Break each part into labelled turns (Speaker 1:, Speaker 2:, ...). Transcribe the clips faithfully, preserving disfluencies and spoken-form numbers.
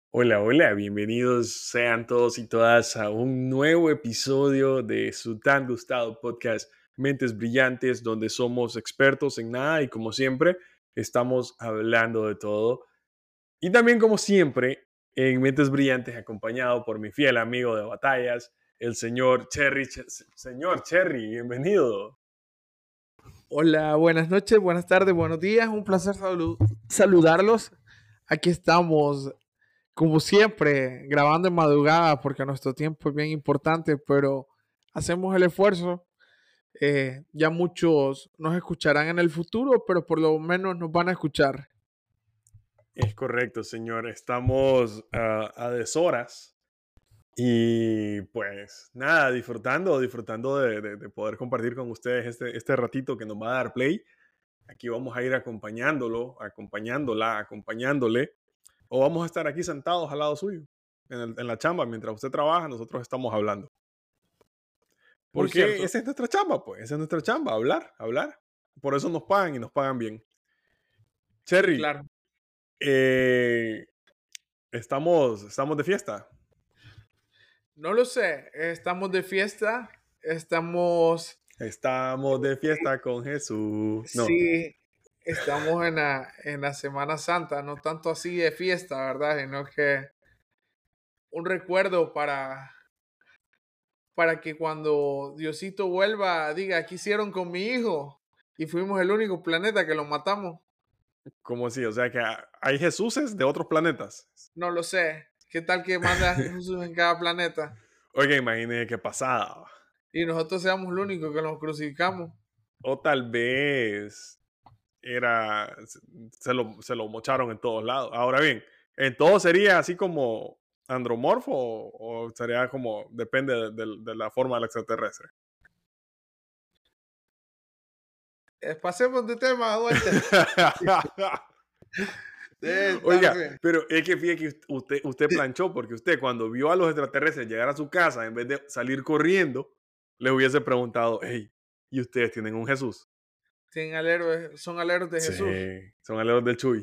Speaker 1: Hola, hola, bienvenidos sean todos y todas a un nuevo episodio de su tan gustado podcast Mentes Brillantes, donde somos expertos en nada y como siempre estamos hablando de todo. Y también como siempre en Mentes Brillantes acompañado por mi fiel amigo de batallas, el señor Cherry. Ch- señor Cherry, bienvenido.
Speaker 2: Hola, buenas noches, buenas tardes, buenos días. Un placer salu- saludarlos. Aquí estamos, como siempre, grabando en madrugada porque nuestro tiempo es bien importante, pero hacemos el esfuerzo. Eh, ya muchos nos escucharán en el futuro, pero por lo menos nos van a escuchar.
Speaker 1: Es correcto, señor. Estamos ah, a deshoras. Y pues nada, disfrutando, disfrutando de, de- de poder compartir con ustedes este, este ratito que nos va a dar play. Aquí vamos a ir acompañándolo, acompañándola, acompañándole. O vamos a estar aquí sentados al lado suyo, en, el- en la chamba. Mientras usted trabaja, nosotros estamos hablando.
Speaker 2: Muy
Speaker 1: Porque
Speaker 2: cierto.
Speaker 1: esa es nuestra chamba, pues. Esa es nuestra chamba, hablar, hablar. Por eso nos pagan y nos pagan bien.
Speaker 2: Sí,
Speaker 1: Cherry,
Speaker 2: claro.
Speaker 1: eh, estamos, estamos de fiesta.
Speaker 2: No lo sé. Estamos de fiesta. Estamos,
Speaker 1: Estamos de fiesta con Jesús. No.
Speaker 2: sí, estamos en la, en la Semana Santa. No tanto así de fiesta, ¿verdad? Sino que un recuerdo para, para que cuando Diosito vuelva diga, ¿qué hicieron con mi hijo? Y fuimos el único planeta que lo matamos.
Speaker 1: ¿Cómo así? O sea que hay Jesuses de otros planetas.
Speaker 2: No lo sé. ¿Qué tal que manda a Jesús en cada planeta?
Speaker 1: Oiga, imagínese qué pasada.
Speaker 2: Y nosotros seamos los únicos que nos crucificamos.
Speaker 1: O tal vez era. Se lo, se lo mocharon en todos lados. Ahora bien, ¿en todo sería así como andromorfo o, o sería como. Depende de, de- de la forma del extraterrestre?
Speaker 2: Eh, pasemos de tema, Walter. Debe
Speaker 1: Oiga,
Speaker 2: estarse.
Speaker 1: pero es que fíjate que usted, usted planchó porque usted cuando vio a los extraterrestres llegar a su casa, en vez de salir corriendo, le hubiese preguntado, hey, ¿y ustedes tienen un Jesús?
Speaker 2: Tienen aleros- son aleros de
Speaker 1: Sí,
Speaker 2: Jesús.
Speaker 1: son aleros del Chuy.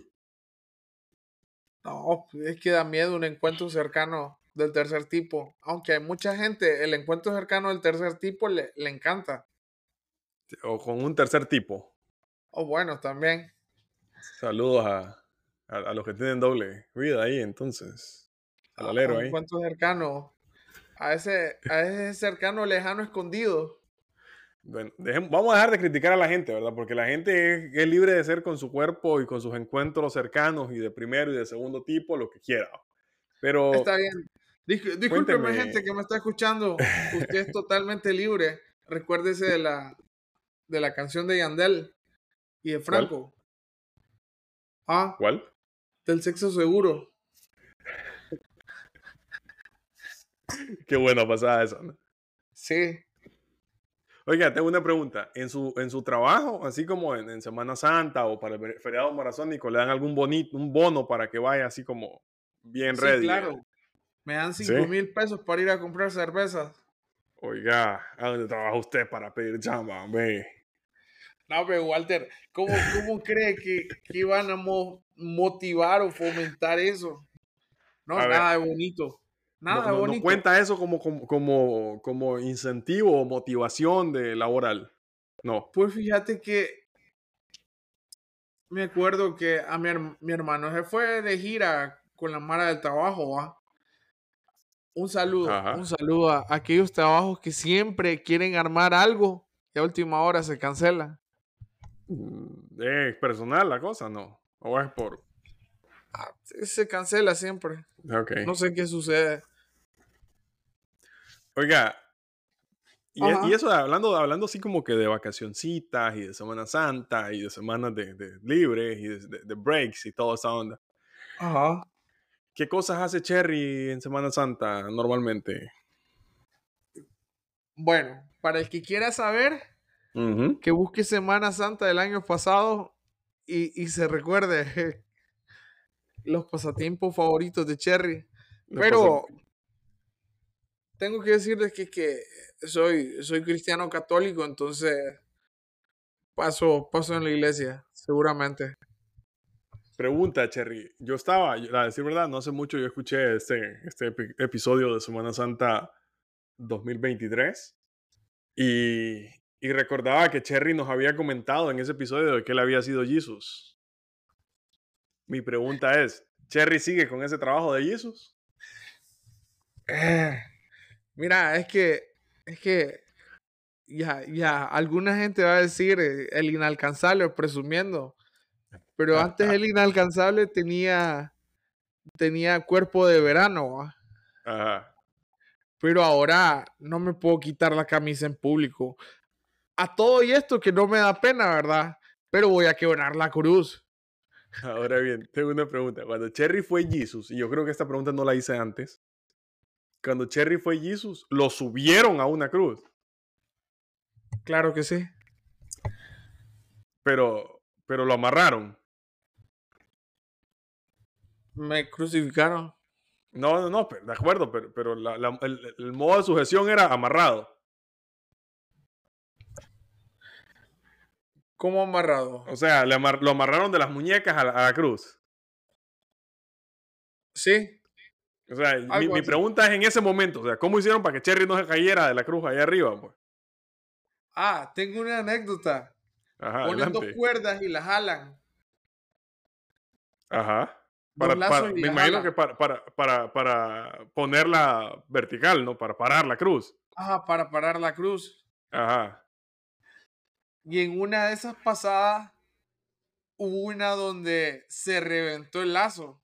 Speaker 2: No, es que da miedo un encuentro cercano del tercer tipo. Aunque hay mucha gente, el encuentro cercano del tercer tipo le, le encanta.
Speaker 1: O con un tercer tipo.
Speaker 2: O bueno, también.
Speaker 1: Saludos a, a, a los que tienen doble vida ahí, entonces. Al
Speaker 2: A, a
Speaker 1: alero
Speaker 2: un
Speaker 1: ahí.
Speaker 2: encuentro cercano. A ese, a ese cercano lejano escondido.
Speaker 1: Bueno, dejem- vamos a dejar de criticar a la gente, ¿verdad? Porque la gente es, es libre de ser con su cuerpo y con sus encuentros cercanos y de primero y de segundo tipo, lo que quiera. Pero
Speaker 2: Está bien. Dis- discúlpeme,
Speaker 1: cuénteme,
Speaker 2: gente que me está escuchando. Usted es totalmente libre. Recuérdese de la, de la canción de Yandel y de
Speaker 1: ¿cuál?
Speaker 2: Franco. Ah,
Speaker 1: ¿Cuál?
Speaker 2: del sexo seguro.
Speaker 1: Qué buena pasada esa, ¿no?
Speaker 2: Sí.
Speaker 1: Oiga, tengo una pregunta. ¿En su, en su trabajo, así como en, en Semana Santa o para el feriado marazónico, le dan algún bonito, un bono para que vaya así como bien
Speaker 2: Sí,
Speaker 1: ready?
Speaker 2: claro. Me dan
Speaker 1: ¿Sí?
Speaker 2: cinco mil pesos para ir a comprar cervezas.
Speaker 1: Oiga, ¿a dónde trabaja usted para pedir chamba, hombre?
Speaker 2: No, pero Walter, ¿cómo, cómo cree que, que iban a mo- motivar o fomentar eso? No,
Speaker 1: A ver,
Speaker 2: nada de bonito.
Speaker 1: no,
Speaker 2: Nada de
Speaker 1: no, no
Speaker 2: bonito.
Speaker 1: cuenta eso como, como, como, como incentivo o motivación de laboral. No.
Speaker 2: Pues fíjate que me acuerdo que a mi, herm- mi hermano se fue de gira con la Mara del trabajo, ¿va? Un saludo, un
Speaker 1: Ajá.
Speaker 2: saludo a aquellos trabajos que siempre quieren armar algo y a última hora se cancela.
Speaker 1: Mm, ¿Es personal la cosa? No. ¿O es por...?
Speaker 2: Ah, se se cancela siempre.
Speaker 1: Ok.
Speaker 2: No sé qué sucede.
Speaker 1: Oiga, y, e- y
Speaker 2: Ajá,
Speaker 1: eso de hablando, hablando así como que de vacacioncitas y de Semana Santa y de semanas de, de libres y de, de- de breaks y toda esa onda.
Speaker 2: ajá.
Speaker 1: ¿Qué cosas hace Cherry en Semana Santa normalmente?
Speaker 2: Bueno, para el que quiera saber,
Speaker 1: Ujú.
Speaker 2: que busque Semana Santa del año pasado y, y se recuerde los pasatiempos favoritos de Cherry.
Speaker 1: Lo pasa-
Speaker 2: Pero tengo que decirles que, que soy, soy cristiano católico, entonces paso, paso en la iglesia, seguramente.
Speaker 1: Pregunta, Cherry. Yo estaba, yo- a decir verdad, no hace mucho yo escuché este, este epi- episodio de Semana Santa dos mil veintitrés y, y recordaba que Cherry nos había comentado en ese episodio de que él había sido Jesus. Mi pregunta es, ¿Cherry sigue con ese trabajo de Jesus?
Speaker 2: Eh, mira, es que, es que, ya, ya, alguna gente va a decir eh, el inalcanzable presumiendo, pero antes el inalcanzable tenía, tenía cuerpo de verano, ¿va?
Speaker 1: Ajá.
Speaker 2: Pero ahora no me puedo quitar la camisa en público. A todo y esto que no me da pena, ¿verdad? Pero voy a quebrar la cruz.
Speaker 1: Ahora bien, tengo una pregunta. Cuando Cherry fue Jesus, y yo creo que esta pregunta no la hice antes, cuando Cherry fue Jesus, lo subieron a una cruz,
Speaker 2: Claro que sí.
Speaker 1: pero, pero lo amarraron.
Speaker 2: Me crucificaron.
Speaker 1: No, no, no, pero- de acuerdo, pero, pero la- la- el, el modo de sujeción era amarrado.
Speaker 2: ¿Cómo amarrado?
Speaker 1: O sea, le amar- lo amarraron de las muñecas a la, a la cruz.
Speaker 2: Sí,
Speaker 1: O sea, mi,
Speaker 2: algo
Speaker 1: mi
Speaker 2: así.
Speaker 1: pregunta es en ese momento, o sea, ¿cómo hicieron para que Cherry no se cayera de la cruz allá arriba? Pues?
Speaker 2: Ah, tengo una anécdota.
Speaker 1: Ajá,
Speaker 2: Ponen dos
Speaker 1: adelante.
Speaker 2: cuerdas y las jalan.
Speaker 1: Ajá.
Speaker 2: Dos
Speaker 1: Para,
Speaker 2: lazos
Speaker 1: para,
Speaker 2: y
Speaker 1: me
Speaker 2: las
Speaker 1: imagino
Speaker 2: jalan.
Speaker 1: que para, para, para, para ponerla vertical, ¿no? Para parar la cruz.
Speaker 2: Ajá, para parar la cruz.
Speaker 1: Ajá.
Speaker 2: Y en una de esas pasadas hubo una donde se reventó el lazo.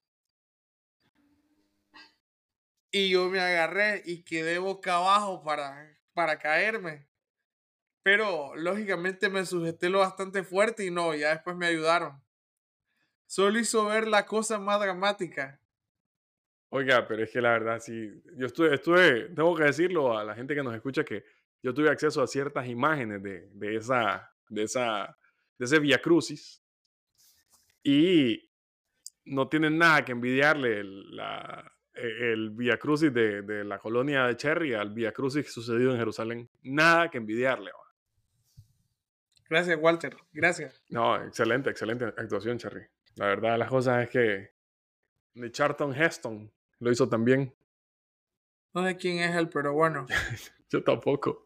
Speaker 2: Y yo me agarré y quedé boca abajo para, para caerme. Pero lógicamente me sujeté lo bastante fuerte y no, ya después me ayudaron. Solo hizo ver la cosa más dramática.
Speaker 1: Oiga, pero es que la verdad, sí, yo estuve, estuve, tengo que decirlo a la gente que nos escucha que yo tuve acceso a ciertas imágenes de, de esa, de esa, de ese Via Crucis y no tienen nada que envidiarle el, la, e- el Via Crucis de, de la colonia de Cherry al Via Crucis sucedido en Jerusalén. Nada que envidiarle. ¿Va?
Speaker 2: Gracias, Walter. Gracias.
Speaker 1: No, excelente, excelente actuación, Cherry. La verdad de las cosas es que ni Charlton Heston lo hizo también.
Speaker 2: No sé quién es él, pero bueno.
Speaker 1: Yo tampoco.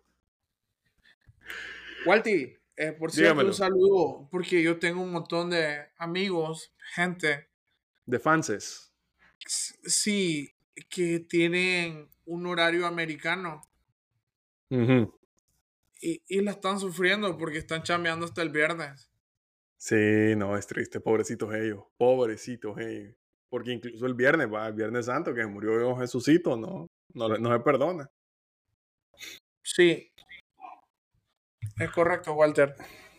Speaker 2: Walter, eh, por cierto, un
Speaker 1: Dígamelo.
Speaker 2: saludo, porque yo tengo un montón de amigos, gente,
Speaker 1: De fanses.
Speaker 2: s- sí, que tienen un horario americano
Speaker 1: Ujú.
Speaker 2: y, y la están sufriendo porque están chambeando hasta el viernes.
Speaker 1: Sí, no, es triste, pobrecitos ellos, pobrecitos ellos. Porque incluso el viernes, va, el Viernes Santo, que murió Jesucito, no, no, le- no se perdona.
Speaker 2: Sí, es correcto, Walter.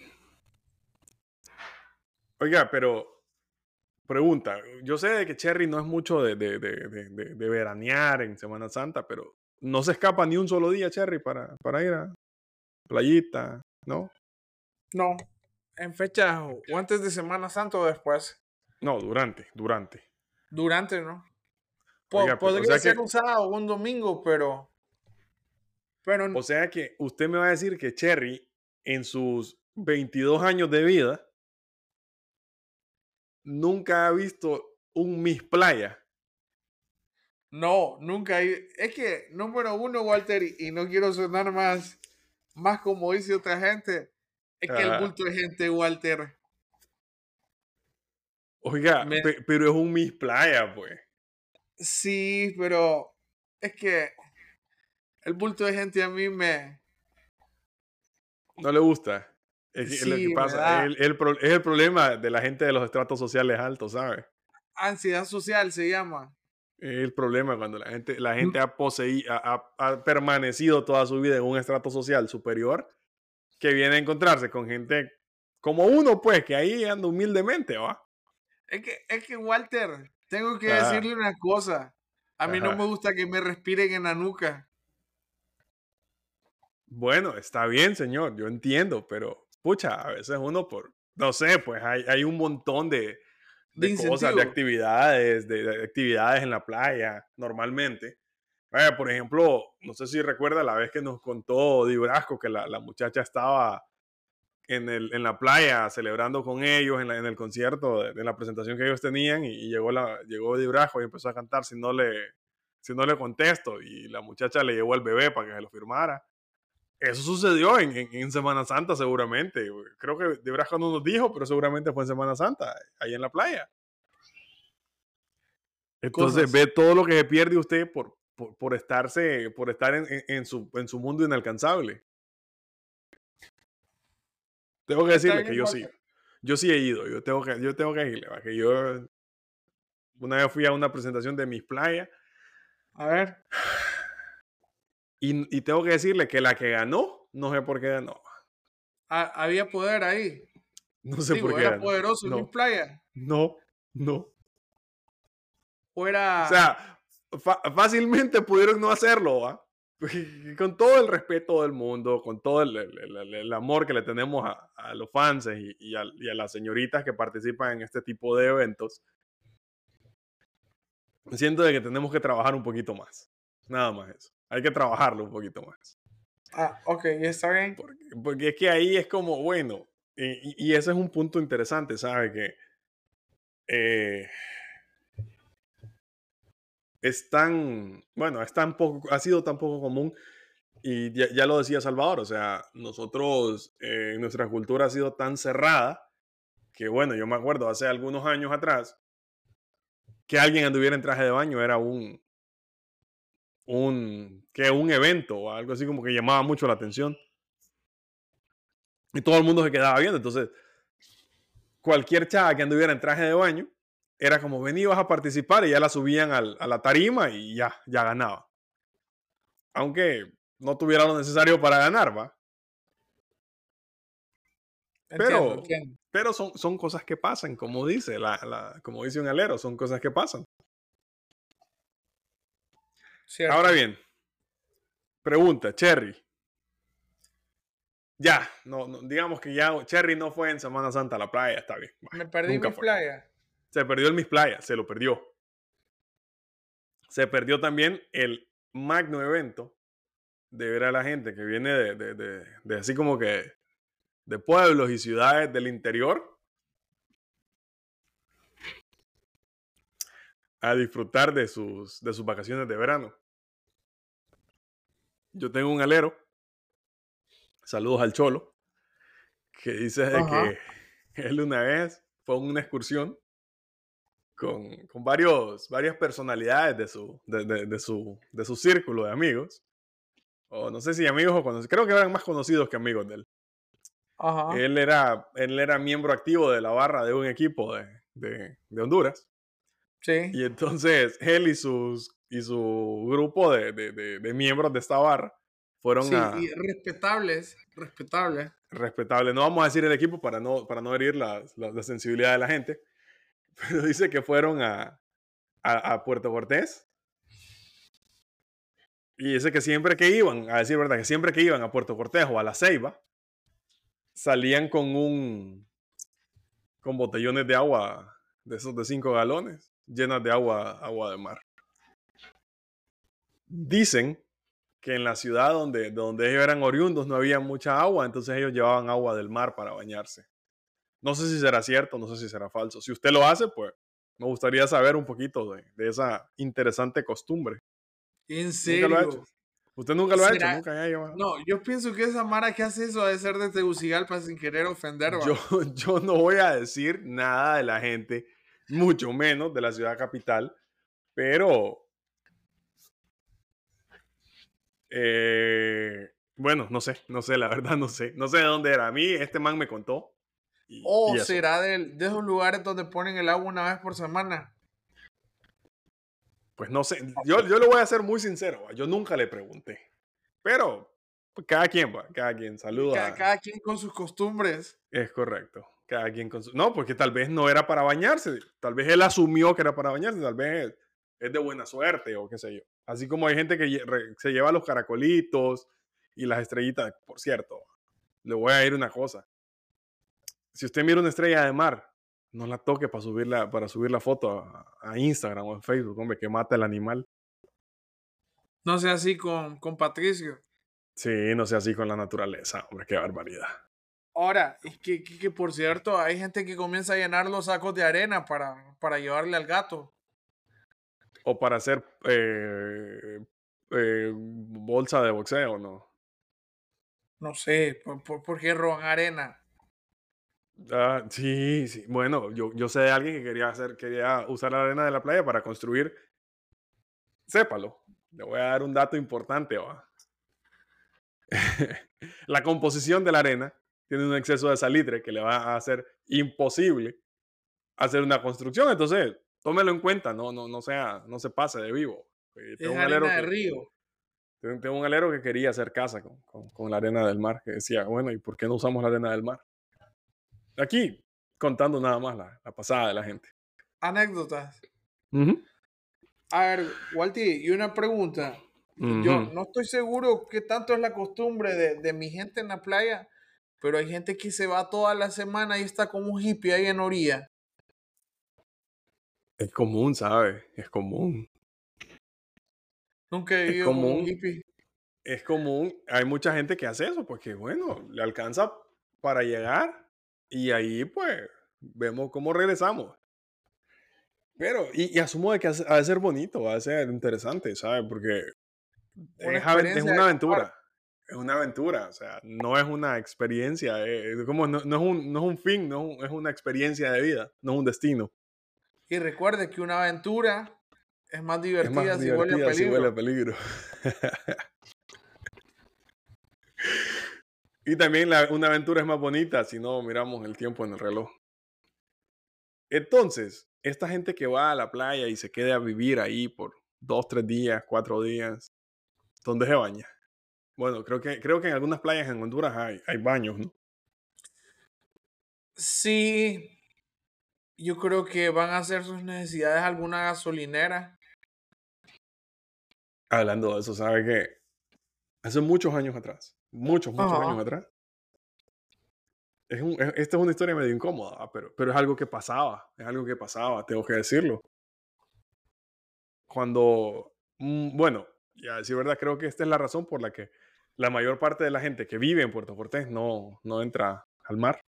Speaker 1: Oiga, pero pregunta, yo sé de que Cherry no es mucho de, de, de, de, de- de veranear en Semana Santa, pero no se escapa ni un solo día, Cherry, para, para ir a playita, ¿no?
Speaker 2: No, en fecha o antes de Semana Santa o después.
Speaker 1: No, durante, durante.
Speaker 2: Durante, ¿no? Po-
Speaker 1: Oiga, pero, o
Speaker 2: podría
Speaker 1: sea que,
Speaker 2: ser un sábado o un domingo, pero, pero
Speaker 1: o sea que usted me va a decir que Cherry, en sus veintidós años de vida, nunca ha visto un Miss Playa.
Speaker 2: no, nunca hay. Es que, número uno, Walter, y, y no quiero sonar más, más como dice otra gente, es que el
Speaker 1: Ajá.
Speaker 2: bulto de gente, Walter,
Speaker 1: Oiga,
Speaker 2: me,
Speaker 1: pe- pero es un Miss Playa, pues.
Speaker 2: sí, pero es que el bulto de gente a mí me,
Speaker 1: No le gusta. Es, que, es lo que
Speaker 2: sí, me
Speaker 1: pasa.
Speaker 2: da
Speaker 1: Es el, el pro- es el problema de la gente de los estratos sociales altos, ¿sabes?
Speaker 2: ansiedad social, se llama.
Speaker 1: Es el problema cuando la gente, la gente ha, poseído, ha, ha- ha permanecido toda su vida en un estrato social superior que viene a encontrarse con gente como uno, pues, que ahí anda humildemente, ¿va?
Speaker 2: Es que, es que, Walter, tengo que
Speaker 1: Ajá,
Speaker 2: decirle una cosa. A mí no me
Speaker 1: ajá.
Speaker 2: gusta que me respiren en la nuca.
Speaker 1: Bueno, está bien, señor, yo entiendo, pero, pucha, a veces uno por, no sé, pues hay, hay un montón de,
Speaker 2: De
Speaker 1: de cosas, de
Speaker 2: incentivo.
Speaker 1: actividades, de, de actividades en la playa, normalmente. Vaya, por ejemplo, no sé si recuerda la vez que nos contó Di Brasco que la, la muchacha estaba en, el, en la playa celebrando con ellos en, la, en el concierto, de, de la presentación que ellos tenían, y, y llegó, la, llegó Di Brajo y empezó a cantar si no, le, si no le contesto, y la muchacha le llevó al bebé para que se lo firmara. Eso sucedió en, en, en Semana Santa seguramente. Creo que Di Brajo no nos dijo, pero seguramente fue en Semana Santa, ahí en la playa. Entonces Cosas. Ve todo lo que se pierde usted por, por, por, estarse, por estar en, en, en, su, en su mundo inalcanzable. Tengo que decirle que yo sí. Yo sí he ido. Yo tengo que, yo tengo que irle. Que yo una vez fui a una presentación de Mis Playas.
Speaker 2: A ver.
Speaker 1: Y, y tengo que decirle que la que ganó, no sé por qué ganó.
Speaker 2: Ah, había poder ahí.
Speaker 1: No sé
Speaker 2: Digo,
Speaker 1: por qué
Speaker 2: era
Speaker 1: ganó.
Speaker 2: poderoso
Speaker 1: no.
Speaker 2: Mis Playas.
Speaker 1: No, no.
Speaker 2: O era...
Speaker 1: O sea, fácilmente pudieron no hacerlo, ¿va? Con todo el respeto del mundo, con todo el, el, el, el amor que le tenemos a, a los fans y, y, a, y a las señoritas que participan en este tipo de eventos, siento de que tenemos que trabajar un poquito más. Nada más eso. Hay que trabajarlo un poquito más.
Speaker 2: Ah, ok, está bien.
Speaker 1: Porque, porque es que ahí es como, bueno, y, y ese es un punto interesante, ¿sabes? Que eh, es tan, bueno, es tan poco, ha sido tan poco común, y ya, ya lo decía Salvador, o sea, nosotros, eh, nuestra cultura ha sido tan cerrada que, bueno, yo me acuerdo hace algunos años atrás que alguien anduviera en traje de baño era un, un, que un evento o algo así como que llamaba mucho la atención. Y todo el mundo se quedaba viendo, entonces cualquier chava que anduviera en traje de baño era como, vení, vas a participar, y ya la subían al, a la tarima y ya, ya ganaba. Aunque no tuviera lo necesario para ganar, ¿va? Pero,
Speaker 2: entiendo, entiendo.
Speaker 1: pero son, son cosas que pasan, como dice, la, la, como dice un alero, son cosas que pasan.
Speaker 2: Cierto.
Speaker 1: Ahora bien, pregunta, Cherry. Ya, no, no, digamos que ya Cherry no fue en Semana Santa a la playa, está bien.
Speaker 2: Me perdí
Speaker 1: Nunca
Speaker 2: mi
Speaker 1: fue.
Speaker 2: playa.
Speaker 1: Se perdió el Mis Playas, se lo perdió. Se perdió también el magno evento de ver a la gente que viene de, de, de, de así como que de pueblos y ciudades del interior a disfrutar de sus, de sus vacaciones de verano. Yo tengo un alero, saludos al Cholo, que dice de que él una vez fue a una excursión con, con varios, varias personalidades de su, de, de, de, su, de su círculo de amigos, o no sé si amigos o conocidos, creo que eran más conocidos que amigos de él.
Speaker 2: Ajá.
Speaker 1: Él era, él era miembro activo de la barra de un equipo de, de, de Honduras.
Speaker 2: Sí.
Speaker 1: Y entonces él y, sus, y su grupo de, de, de, de miembros de esta barra fueron
Speaker 2: sí,
Speaker 1: a...
Speaker 2: y respetables, respetables.
Speaker 1: Respetable. No vamos a decir el equipo para no, para no herir la, la, la sensibilidad de la gente. Pero dice que fueron a, a, a Puerto Cortés. Y dice que siempre que iban, a decir verdad, que siempre que iban a Puerto Cortés o a La Ceiba, salían con un... con botellones de agua, de esos de cinco galones, llenas de agua, agua de mar. Dicen que en la ciudad donde, donde ellos eran oriundos no había mucha agua, entonces ellos llevaban agua del mar para bañarse. No sé si será cierto, no sé si será falso. Si usted lo hace, pues me gustaría saber un poquito de, de esa interesante costumbre.
Speaker 2: ¿En serio?
Speaker 1: ¿Nunca lo ha hecho? ¿Usted nunca lo ha hecho? ¿Nunca ha llevado?
Speaker 2: No, yo pienso que esa mara que hace eso ha de ser de Tegucigalpa sin querer ofender.
Speaker 1: Yo, yo no voy a decir nada de la gente, mucho menos de la ciudad capital, pero eh, bueno, no sé, no sé, la verdad no sé. No sé de dónde era. A mí este man me contó. Y,
Speaker 2: o
Speaker 1: y
Speaker 2: será de, de esos lugares donde ponen el agua una vez por semana.
Speaker 1: Pues no sé, yo, yo lo voy a ser muy sincero, yo nunca le pregunté, pero pues, cada quien, va, cada quien, saluda.
Speaker 2: Cada, cada quien con sus costumbres.
Speaker 1: Es correcto, cada quien con su... No, porque tal vez no era para bañarse, tal vez él asumió que era para bañarse, tal vez es de buena suerte o qué sé yo. Así como hay gente que se lleva los caracolitos y las estrellitas, por cierto, le voy a ir una cosa. Si usted mira una estrella de mar, no la toque para subir la, para subir la foto a, a Instagram o en Facebook, hombre, que mata el animal.
Speaker 2: No sea así con, con Patricio.
Speaker 1: Sí, no sea así con la naturaleza, hombre, qué barbaridad.
Speaker 2: Ahora, es que, que, que, por cierto, hay gente que comienza a llenar los sacos de arena para, para llevarle al gato.
Speaker 1: O para hacer eh, eh, bolsa de boxeo, ¿no?
Speaker 2: No sé, ¿por, por, por qué roban arena?
Speaker 1: Ah, sí, sí. Bueno, yo, yo sé de alguien que quería hacer, quería usar la arena de la playa para construir. Sépalo. Le voy a dar un dato importante, ¿va? La composición de la arena tiene un exceso de salitre que le va a hacer imposible hacer una construcción. Entonces, tómelo en cuenta, no, no, no, sea, no se pase de vivo. Eh,
Speaker 2: Es
Speaker 1: tengo un alero
Speaker 2: arena de
Speaker 1: que,
Speaker 2: río.
Speaker 1: tengo, tengo un alero que quería hacer casa con, con, con, la arena del mar, que decía, bueno, ¿y por qué no usamos la arena del mar? Aquí, contando nada más la, la pasada de la gente.
Speaker 2: Anécdotas.
Speaker 1: Uh -huh.
Speaker 2: A ver, Walti, y una pregunta.
Speaker 1: Uh -huh.
Speaker 2: Yo no estoy seguro qué tanto es la costumbre de, de mi gente en la playa, pero hay gente que se va toda la semana y está como un hippie ahí en orilla.
Speaker 1: Es común, ¿sabes? Es común.
Speaker 2: Nunca he
Speaker 1: Es
Speaker 2: vivido como un
Speaker 1: común.
Speaker 2: hippie.
Speaker 1: Es común. Hay mucha gente que hace eso porque, bueno, le alcanza para llegar y ahí, pues, vemos cómo regresamos. Pero, y, y asumo de que ha de ser bonito, va a ser interesante, ¿sabes? Porque
Speaker 2: Una
Speaker 1: es, es
Speaker 2: experiencia
Speaker 1: una
Speaker 2: de compartir.
Speaker 1: aventura. Es una aventura, o sea, no es una experiencia, es como no, no, es, un, no es un fin, no es, un, es una experiencia de vida, no es un destino.
Speaker 2: Y recuerde que una aventura es más
Speaker 1: Es más
Speaker 2: divertida si huele a
Speaker 1: divertida si huele a
Speaker 2: peligro.
Speaker 1: peligro. Y también la, una aventura es más bonita si no miramos el tiempo en el reloj. Entonces, esta gente que va a la playa y se queda a vivir ahí por dos, tres días, cuatro días, ¿dónde se baña? Bueno, creo que, creo que en algunas playas en Honduras hay, hay baños, ¿no?
Speaker 2: Sí, yo creo que van a hacer sus necesidades a alguna gasolinera.
Speaker 1: Hablando de eso, ¿sabe qué? Hace muchos años atrás, muchos, muchos años
Speaker 2: Ajá.
Speaker 1: atrás, es un, es, esta es una historia medio incómoda, pero, pero es algo que pasaba, es algo que pasaba, tengo que decirlo. Cuando, mm, bueno, ya decir verdad, creo que esta es la razón por la que la mayor parte de la gente que vive en Puerto Cortés no, no entra al mar.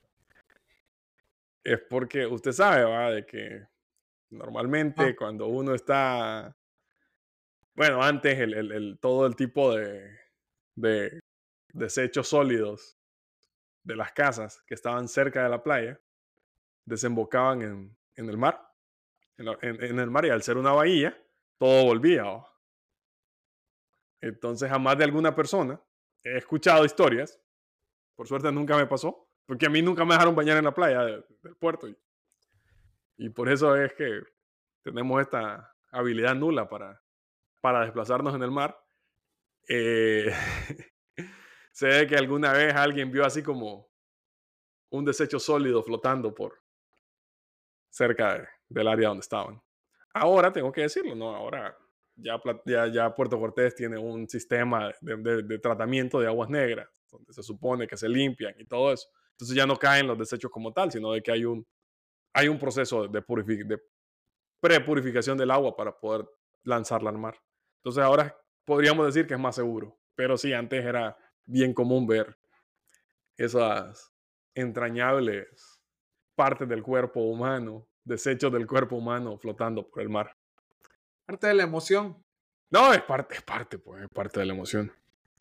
Speaker 1: Es porque usted sabe, ¿va? De que normalmente
Speaker 2: Ah,
Speaker 1: cuando uno está, bueno, antes el, el, el, todo el tipo de, de desechos sólidos de las casas que estaban cerca de la playa desembocaban en, en el mar, en, la, en, en, el mar, y al ser una bahía, todo volvía. ¿Va? Entonces, a más de alguna persona he escuchado historias, por suerte nunca me pasó, porque a mí nunca me dejaron bañar en la playa de, del puerto. Y, y por eso es que tenemos esta habilidad nula para, para desplazarnos en el mar. Eh, se ve que alguna vez alguien vio así como un desecho sólido flotando por cerca de, del área donde estaban. Ahora tengo que decirlo, ¿no? Ahora ya, ya, ya Puerto Cortés tiene un sistema de, de, de tratamiento de aguas negras, donde se supone que se limpian y todo eso. Entonces ya no caen los desechos como tal, sino de que hay un, hay un proceso de, purific de prepurificación del agua para poder lanzarla al mar. Entonces ahora podríamos decir que es más seguro. Pero sí, antes era bien común ver esas entrañables partes del cuerpo humano, desechos del cuerpo humano flotando por el mar.
Speaker 2: parte de la emoción.
Speaker 1: No, es parte, es parte, pues, es parte de la emoción.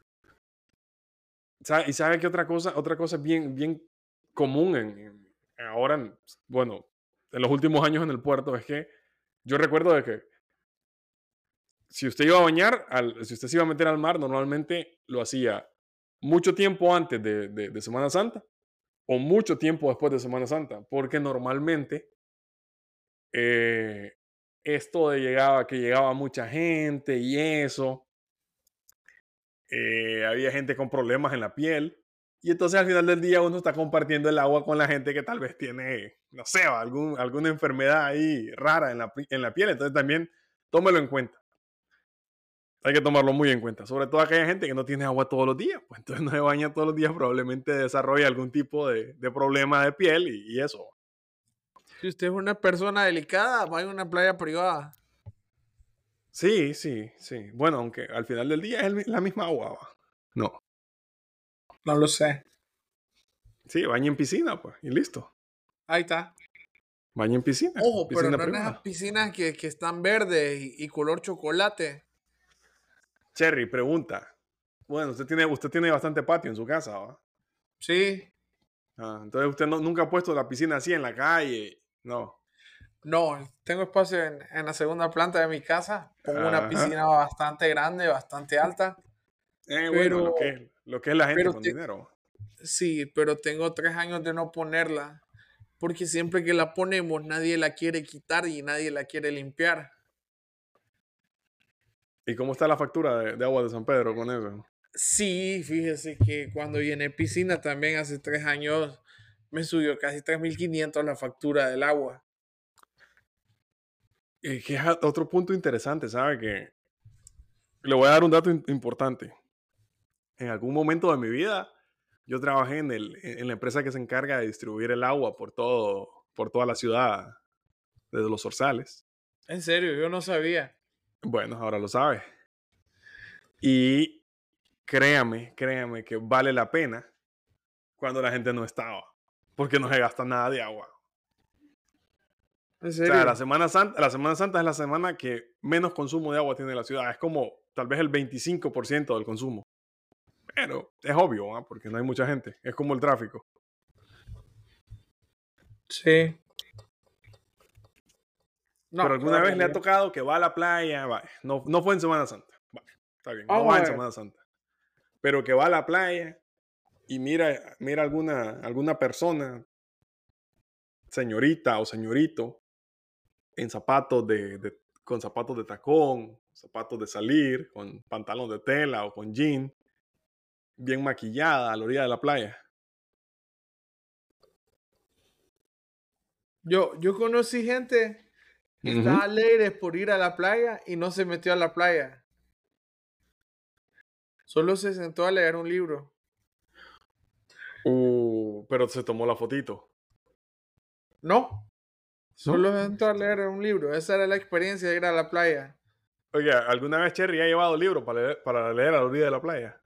Speaker 1: ¿Sabe? Y sabe que otra cosa, otra cosa bien, bien común en, en, ahora, en, bueno, en los últimos años en el puerto es que yo recuerdo de que si usted iba a bañar, al, si usted se iba a meter al mar, normalmente lo hacía mucho tiempo antes de, de, de Semana Santa o mucho tiempo después de Semana Santa, porque normalmente eh, esto de llegaba, que llegaba mucha gente y eso, eh, había gente con problemas en la piel. Y entonces al final del día uno está compartiendo el agua con la gente que tal vez tiene, no sé, algún, alguna enfermedad ahí rara en la, en la piel. Entonces también tómelo en cuenta. Hay que tomarlo muy en cuenta. Sobre todo aquella gente que no tiene agua todos los días. Pues entonces no se baña todos los días, probablemente desarrolla algún tipo de, de problema de piel y, y eso.
Speaker 2: Si usted es una persona delicada, vaya a una playa privada.
Speaker 1: Sí, sí, sí. Bueno, aunque al final del día es el, la misma agua. No.
Speaker 2: No lo sé.
Speaker 1: Sí, baño en piscina, pues, y listo.
Speaker 2: Ahí está.
Speaker 1: Baño en piscina.
Speaker 2: Ojo, pero
Speaker 1: Piscina
Speaker 2: no en esas
Speaker 1: privada.
Speaker 2: piscinas que, que están verdes y, y color chocolate.
Speaker 1: Cherry, pregunta. Bueno, usted tiene, usted tiene bastante patio en su casa, ¿va?
Speaker 2: Sí.
Speaker 1: Ah, entonces usted no- nunca ha puesto la piscina así en la calle. No.
Speaker 2: No, tengo espacio en, en la segunda planta de mi casa. Pongo una
Speaker 1: Ajá.
Speaker 2: piscina bastante grande, bastante alta.
Speaker 1: Eh, bueno,
Speaker 2: Pero,
Speaker 1: lo que es, lo que es la gente
Speaker 2: pero
Speaker 1: con
Speaker 2: te-
Speaker 1: dinero.
Speaker 2: sí, pero tengo tres años de no ponerla. Porque siempre que la ponemos, nadie la quiere quitar y nadie la quiere limpiar.
Speaker 1: ¿Y cómo está la factura de, de agua de San Pedro con eso?
Speaker 2: Sí, fíjese que cuando llené piscina también hace tres años me subió casi tres mil quinientos la factura del agua.
Speaker 1: Y que es a- otro punto interesante, ¿sabe? Que le voy a dar un dato in- importante. En algún momento de mi vida, yo trabajé en, el, en la empresa que se encarga de distribuir el agua por, todo, por toda la ciudad, desde los Orzales.
Speaker 2: En serio, yo no sabía.
Speaker 1: Bueno, ahora lo sabe. Y créame, créame que vale la pena cuando la gente no estaba, porque no se gasta nada de agua.
Speaker 2: En
Speaker 1: O sea, la
Speaker 2: serio.
Speaker 1: Semana Santa, la Semana Santa es la semana que menos consumo de agua tiene la ciudad. Es como tal vez el veinticinco por ciento del consumo. Pero es obvio, ¿ah? Porque no hay mucha gente. Es como el tráfico.
Speaker 2: Sí.
Speaker 1: Pero
Speaker 2: No, qué
Speaker 1: alguna vez le ha
Speaker 2: barbaridad.
Speaker 1: tocado que va a la playa, va. No, no fue en Semana Santa. Va, está bien, no
Speaker 2: Vamos
Speaker 1: va
Speaker 2: a
Speaker 1: en
Speaker 2: ver.
Speaker 1: Semana Santa. Pero que va a la playa y mira, mira alguna, alguna persona, señorita o señorito, en zapatos de, de- con zapatos de tacón, zapatos de salir, con pantalón de tela o con jean, bien maquillada a la orilla de la playa.
Speaker 2: Yo, yo conocí gente que estaba
Speaker 1: Ujú.
Speaker 2: alegre por ir a la playa y no se metió a la playa. Solo se sentó a leer un libro.
Speaker 1: Uh, pero se tomó la fotito,
Speaker 2: No,
Speaker 1: ¿no?
Speaker 2: solo se sentó a leer un libro. Esa era la experiencia de ir a la playa.
Speaker 1: Oye, ¿alguna vez Cherry ha llevado libros para leer, para leer a la orilla de la playa?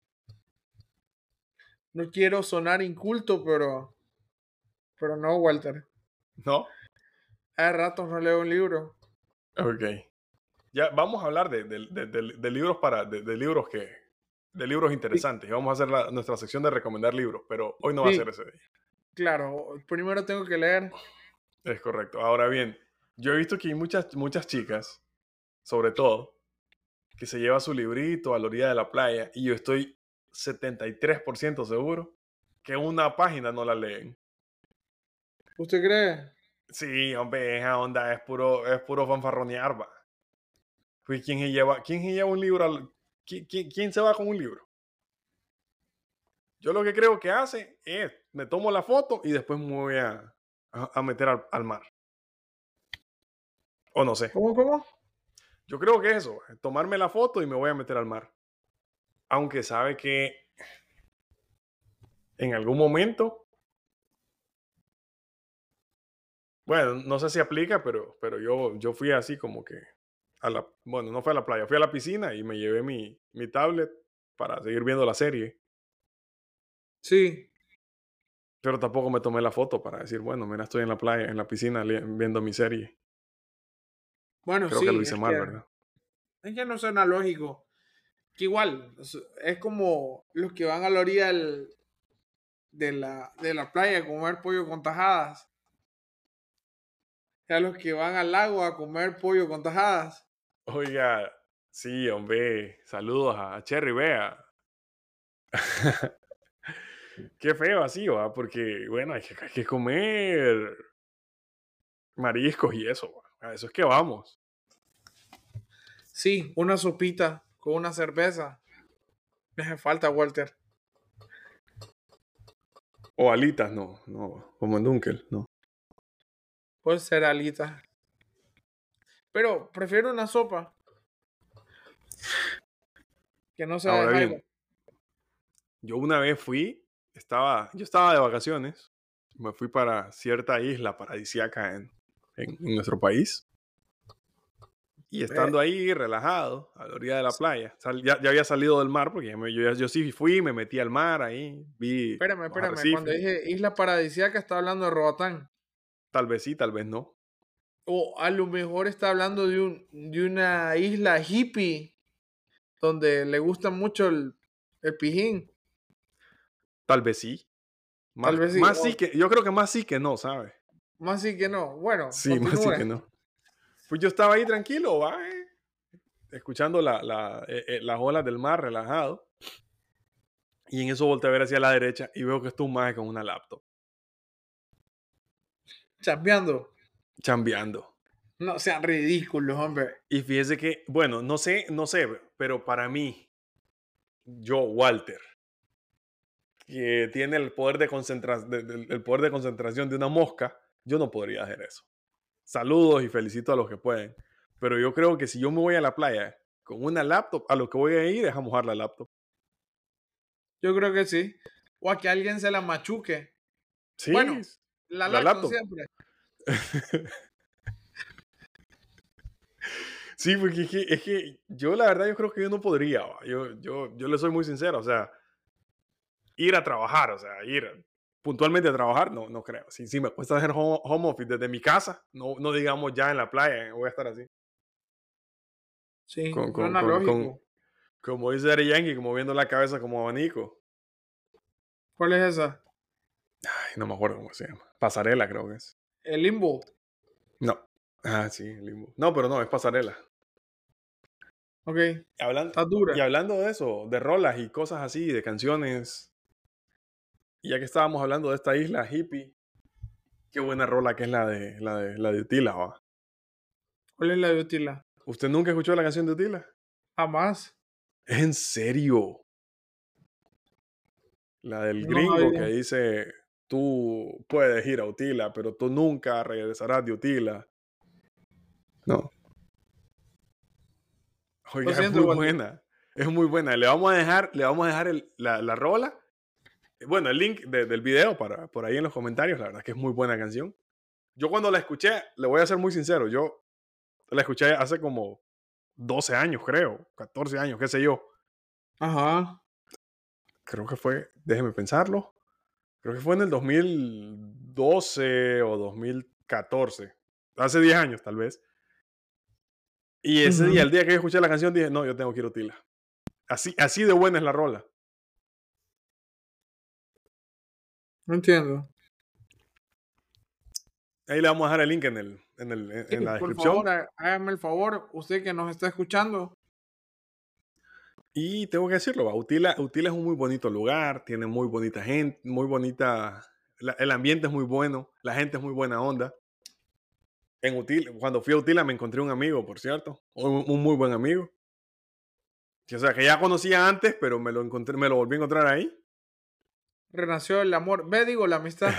Speaker 2: No quiero sonar inculto, pero, pero no, Walter.
Speaker 1: ¿No?
Speaker 2: Hace rato no leo un libro.
Speaker 1: Ok. Ya vamos a hablar de, de- de- de- de libros para de, de libros que de libros
Speaker 2: Sí,
Speaker 1: interesantes. Y vamos a hacer la- nuestra sección de recomendar libros, pero hoy no va a ser
Speaker 2: sí,
Speaker 1: ese día.
Speaker 2: claro. Primero tengo que leer.
Speaker 1: Es correcto. Ahora bien, yo he visto que hay muchas muchas chicas, sobre todo, que se lleva su librito a la orilla de la playa y yo estoy setenta y tres por ciento seguro que una página no la leen.
Speaker 2: ¿Usted cree?
Speaker 1: Sí, hombre, esa onda es puro es puro fanfarronear, va. Pues, ¿quién se lleva quién se lleva un libro al- ¿quién, quién- quién se va con un libro? Yo lo que creo que hace es, me tomo la foto y después me voy a, a- a meter al, al mar. O no sé.
Speaker 2: ¿Cómo, cómo?
Speaker 1: Yo creo que eso, tomarme la foto y me voy a meter al mar. Aunque sabe que en algún momento, bueno, no sé si aplica, pero, pero yo, yo fui así como que a la, bueno, no fue a la playa, fui a la piscina y me llevé mi, mi tablet para seguir viendo la serie.
Speaker 2: Sí.
Speaker 1: Pero tampoco me tomé la foto para decir, bueno, mira, estoy en la playa, en la piscina li- viendo mi serie.
Speaker 2: Bueno,
Speaker 1: Creo que lo
Speaker 2: sí,
Speaker 1: hice
Speaker 2: es
Speaker 1: mal,
Speaker 2: que,
Speaker 1: ¿verdad?
Speaker 2: es que no suena lógico. Que igual, es es como los que van a la orilla del- de, la, de la playa a comer pollo con tajadas. Y a los que van al lago a comer pollo con tajadas.
Speaker 1: Oiga, sí, hombre, saludos a Cherry Bea. Qué feo así, va, porque, bueno, hay que, hay que comer mariscos y eso, va. A eso es que vamos.
Speaker 2: Sí, una sopita con una cerveza. Me hace falta, Walter.
Speaker 1: O alitas, no, no, como en Dunkel, no.
Speaker 2: Puede ser alita. Pero prefiero una sopa que no sea de
Speaker 1: Ahora
Speaker 2: jaiba.
Speaker 1: bien, yo una vez fui, estaba, yo estaba de vacaciones, me fui para cierta isla paradisíaca en, en, en nuestro país Y estando ahí relajado, a la orilla de la playa, sal, ya, ya había salido del mar, porque ya me, yo, yo sí fui, me metí al mar ahí, vi
Speaker 2: Espérame,
Speaker 1: los
Speaker 2: espérame. Cuando
Speaker 1: arrecifes.
Speaker 2: dije isla paradisíaca, está hablando de Roatán.
Speaker 1: Tal vez sí, tal vez no.
Speaker 2: O a lo mejor está hablando de, un, de una isla hippie donde le gusta mucho el, el pijín.
Speaker 1: Tal vez sí.
Speaker 2: Tal
Speaker 1: Más,
Speaker 2: vez sí.
Speaker 1: más
Speaker 2: O
Speaker 1: sí que, yo creo que más sí que no, ¿sabes?
Speaker 2: más sí que no. Bueno,
Speaker 1: Sí, más sí
Speaker 2: continúe.
Speaker 1: que no. Pues yo estaba ahí tranquilo, ¿va? eh, escuchando la, la, eh, eh, las olas del mar, relajado. Y en eso volteé a ver hacia la derecha y veo que está un maje con una laptop,
Speaker 2: Chambeando.
Speaker 1: chambeando.
Speaker 2: No sean ridículos, hombre.
Speaker 1: Y fíjese que, bueno, no sé, no sé, pero para mí, yo, Walter, que tiene el poder de, concentra de, de, el poder de concentración de una mosca, yo no podría hacer eso. Saludos y felicito a los que pueden. Pero yo creo que si yo me voy a la playa con una laptop, a lo que voy a ir es a mojar la laptop.
Speaker 2: Yo creo que sí. O a que alguien se la machuque.
Speaker 1: Sí,
Speaker 2: Bueno, la
Speaker 1: la
Speaker 2: lacto
Speaker 1: laptop.
Speaker 2: siempre.
Speaker 1: Sí, porque es que, es que yo la verdad yo creo que yo no podría. ¿va? Yo, yo, yo le soy muy sincero. O sea, ir a trabajar, o sea, ir puntualmente a trabajar, no, no creo. Si, si me cuesta hacer home, home office desde mi casa, no, no digamos ya en la playa, voy a estar así.
Speaker 2: Sí,
Speaker 1: Con,
Speaker 2: no es
Speaker 1: con,
Speaker 2: nada
Speaker 1: con, con,
Speaker 2: lógico.
Speaker 1: como dice Ari Yankee, como viendo la cabeza como abanico.
Speaker 2: ¿Cuál es esa?
Speaker 1: Ay, no me acuerdo cómo se llama. Pasarela creo que es.
Speaker 2: El limbo.
Speaker 1: No. Ah, sí, limbo. No, pero no, es pasarela.
Speaker 2: Ok.
Speaker 1: Y hablando,
Speaker 2: Está
Speaker 1: y
Speaker 2: dura.
Speaker 1: hablando de eso, de rolas y cosas así, de canciones, y ya que estábamos hablando de esta isla hippie, qué buena rola que es la de la de, la de Utila, ¿va?
Speaker 2: ¿Cuál es la de Utila?
Speaker 1: ¿Usted nunca escuchó la canción de Utila?
Speaker 2: Jamás.
Speaker 1: ¿Es en serio? La del
Speaker 2: No
Speaker 1: gringo que
Speaker 2: sabía.
Speaker 1: dice, tú puedes ir a Utila, pero tú nunca regresarás de Utila. No.
Speaker 2: Lo
Speaker 1: Oiga, es
Speaker 2: siento,
Speaker 1: muy
Speaker 2: Walter.
Speaker 1: buena. Es muy buena. Le vamos a dejar, le vamos a dejar el, la, la rola. Bueno, el link de, del video para, por ahí en los comentarios. La verdad es que es muy buena canción. Yo cuando la escuché, le voy a ser muy sincero, yo la escuché hace como doce años, creo. catorce años, qué sé yo.
Speaker 2: Ajá.
Speaker 1: Creo que fue, déjeme pensarlo. Creo que fue en el dos mil doce o dos mil catorce. Hace diez años, tal vez. Y ese día,
Speaker 2: Ujú.
Speaker 1: el día que yo escuché la canción, dije, no, yo tengo que ir a Utila. Así, así de buena es la rola.
Speaker 2: No entiendo.
Speaker 1: Ahí le vamos a dejar el link en, el, en, el,
Speaker 2: Sí,
Speaker 1: en la
Speaker 2: por
Speaker 1: descripción.
Speaker 2: favor, há- hágame el favor, usted que nos está escuchando.
Speaker 1: Y tengo que decirlo, va, Utila, Utila es un muy bonito lugar, tiene muy bonita gente, muy bonita, la, el ambiente es muy bueno, la gente es muy buena onda. En Utila, cuando fui a Utila me encontré un amigo, por cierto, un, un muy buen amigo. O sea, que ya conocía antes, pero me lo encontré, me lo volví a encontrar ahí.
Speaker 2: Renació el amor. Ve, digo, la amistad.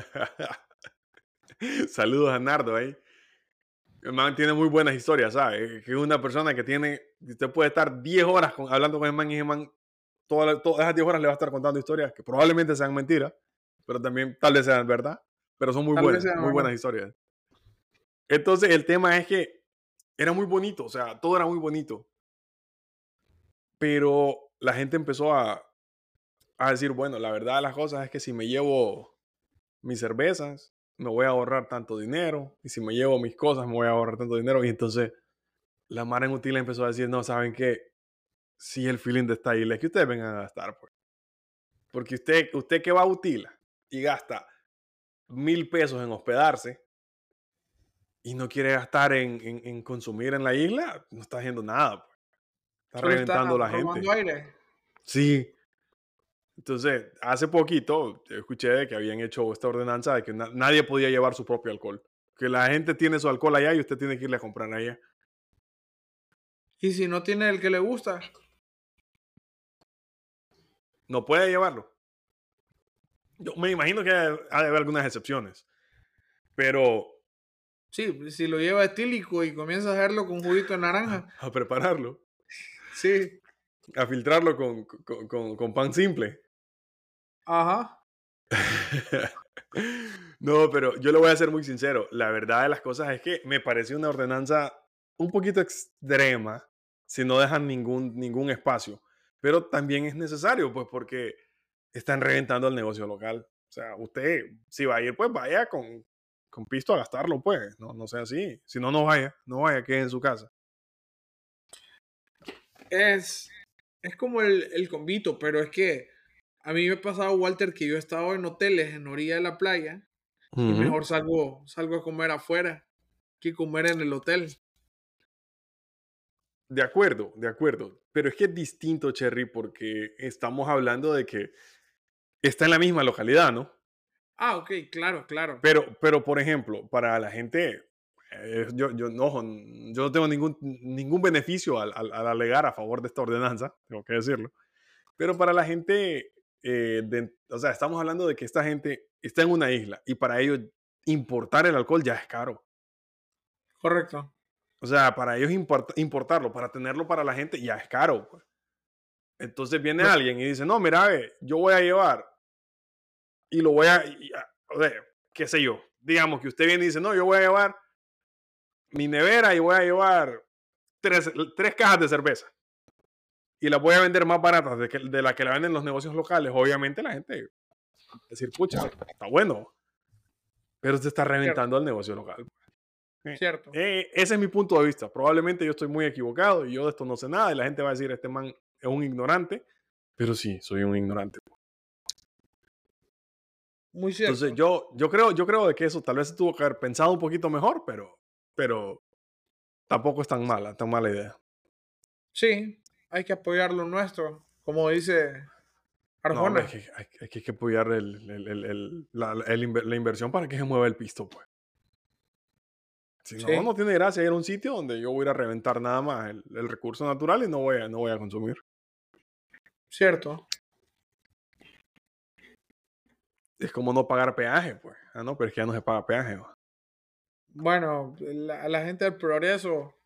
Speaker 1: Saludos a Nardo ahí. El man tiene muy buenas historias, ¿sabes? Que es una persona que tiene, usted puede estar diez horas con, hablando con el man y el man, todas, todas esas diez horas le va a estar contando historias que probablemente sean mentiras, pero también tal vez sean verdad, pero son muy
Speaker 2: Tal vez
Speaker 1: buenas,
Speaker 2: sea
Speaker 1: muy
Speaker 2: verdad.
Speaker 1: buenas historias. Entonces el tema es que era muy bonito, o sea, todo era muy bonito, pero la gente empezó a, a decir, bueno, la verdad de las cosas es que si me llevo mis cervezas, me voy a ahorrar tanto dinero, y si me llevo mis cosas, me voy a ahorrar tanto dinero, y entonces la Mara en Utila empezó a decir, no, ¿saben qué? Sí, el feeling de esta isla es que ustedes vengan a gastar, pues. Porque usted, usted que va a Utila y gasta mil pesos en hospedarse y no quiere gastar en, en, en consumir en la isla, no está haciendo nada, pues. Está
Speaker 2: Solo está
Speaker 1: reventando a la
Speaker 2: robando
Speaker 1: gente.
Speaker 2: aire.
Speaker 1: Sí. Entonces, hace poquito escuché que habían hecho esta ordenanza de que na nadie podía llevar su propio alcohol. Que la gente tiene su alcohol allá y usted tiene que irle a comprar allá.
Speaker 2: Y si no tiene el que le gusta,
Speaker 1: No puede llevarlo. Yo me imagino que ha de haber algunas excepciones. Pero
Speaker 2: sí, si lo lleva etílico y comienza a hacerlo con juguito de
Speaker 1: a,
Speaker 2: naranja.
Speaker 1: a prepararlo,
Speaker 2: Sí.
Speaker 1: a filtrarlo con, con, con, con pan simple.
Speaker 2: Ajá.
Speaker 1: No, pero yo le voy a ser muy sincero. La verdad de las cosas es que me pareció una ordenanza un poquito extrema si no dejan ningún, ningún espacio, pero también es necesario, pues porque están reventando el negocio local. O sea, usted, si va a ir, pues vaya con, con pisto a gastarlo, pues, no, no sea así. Si no, no vaya, no vaya, quede en su casa.
Speaker 2: Es, es como el, el convito, pero es que a mí me ha pasado, Walter, que yo he estado en hoteles en orilla de la playa y
Speaker 1: Ujú.
Speaker 2: mejor salgo, salgo a comer afuera que comer en el hotel.
Speaker 1: De acuerdo, de acuerdo. Pero es que es distinto, Cherry, porque estamos hablando de que está en la misma localidad, ¿no?
Speaker 2: Ah, ok, claro, claro.
Speaker 1: Pero, pero por ejemplo, para la gente, eh, yo, yo, no, yo no tengo ningún, ningún beneficio al, al, al alegar a favor de esta ordenanza, tengo que decirlo. Pero para la gente, eh, de, o sea, estamos hablando de que esta gente está en una isla y para ellos importar el alcohol ya es caro.
Speaker 2: Correcto.
Speaker 1: O sea, para ellos import, importarlo, para tenerlo para la gente ya es caro, pues. Entonces viene
Speaker 2: No,
Speaker 1: alguien y dice, no, mira, ve, yo voy a llevar y lo voy a, y, a- o sea, qué sé yo. Digamos que usted viene y dice, no, yo voy a llevar mi nevera y voy a llevar tres, tres cajas de cerveza y las voy a vender más baratas de, que, de la que la venden los negocios locales. Obviamente la gente decir, pucha, está bueno, pero se está
Speaker 2: cierto,
Speaker 1: reventando el negocio local. Eh,
Speaker 2: cierto.
Speaker 1: eh, ese es mi punto de vista. Probablemente yo estoy muy equivocado y yo de esto no sé nada y la gente va a decir, este man es un ignorante, pero sí, soy un ignorante.
Speaker 2: Muy
Speaker 1: Entonces
Speaker 2: cierto.
Speaker 1: yo, yo, creo, yo creo de que eso tal vez se tuvo que haber pensado un poquito mejor, pero, pero tampoco es tan mala, tan mala idea.
Speaker 2: Sí, hay que apoyar lo nuestro, como dice
Speaker 1: No, hombre, es
Speaker 2: Arjona.
Speaker 1: que hay, hay que apoyar el, el, el, el, la, el inver, la inversión para que se mueva el pisto, pues. Si no,
Speaker 2: Sí,
Speaker 1: no tiene gracia ir a un sitio donde yo voy a ir a reventar nada más el, el recurso natural y no voy, a, no voy a consumir.
Speaker 2: cierto.
Speaker 1: Es como no pagar peaje, pues. Ah, no, pero es que ya no se paga peaje, ¿va?
Speaker 2: Bueno, la, la gente del progreso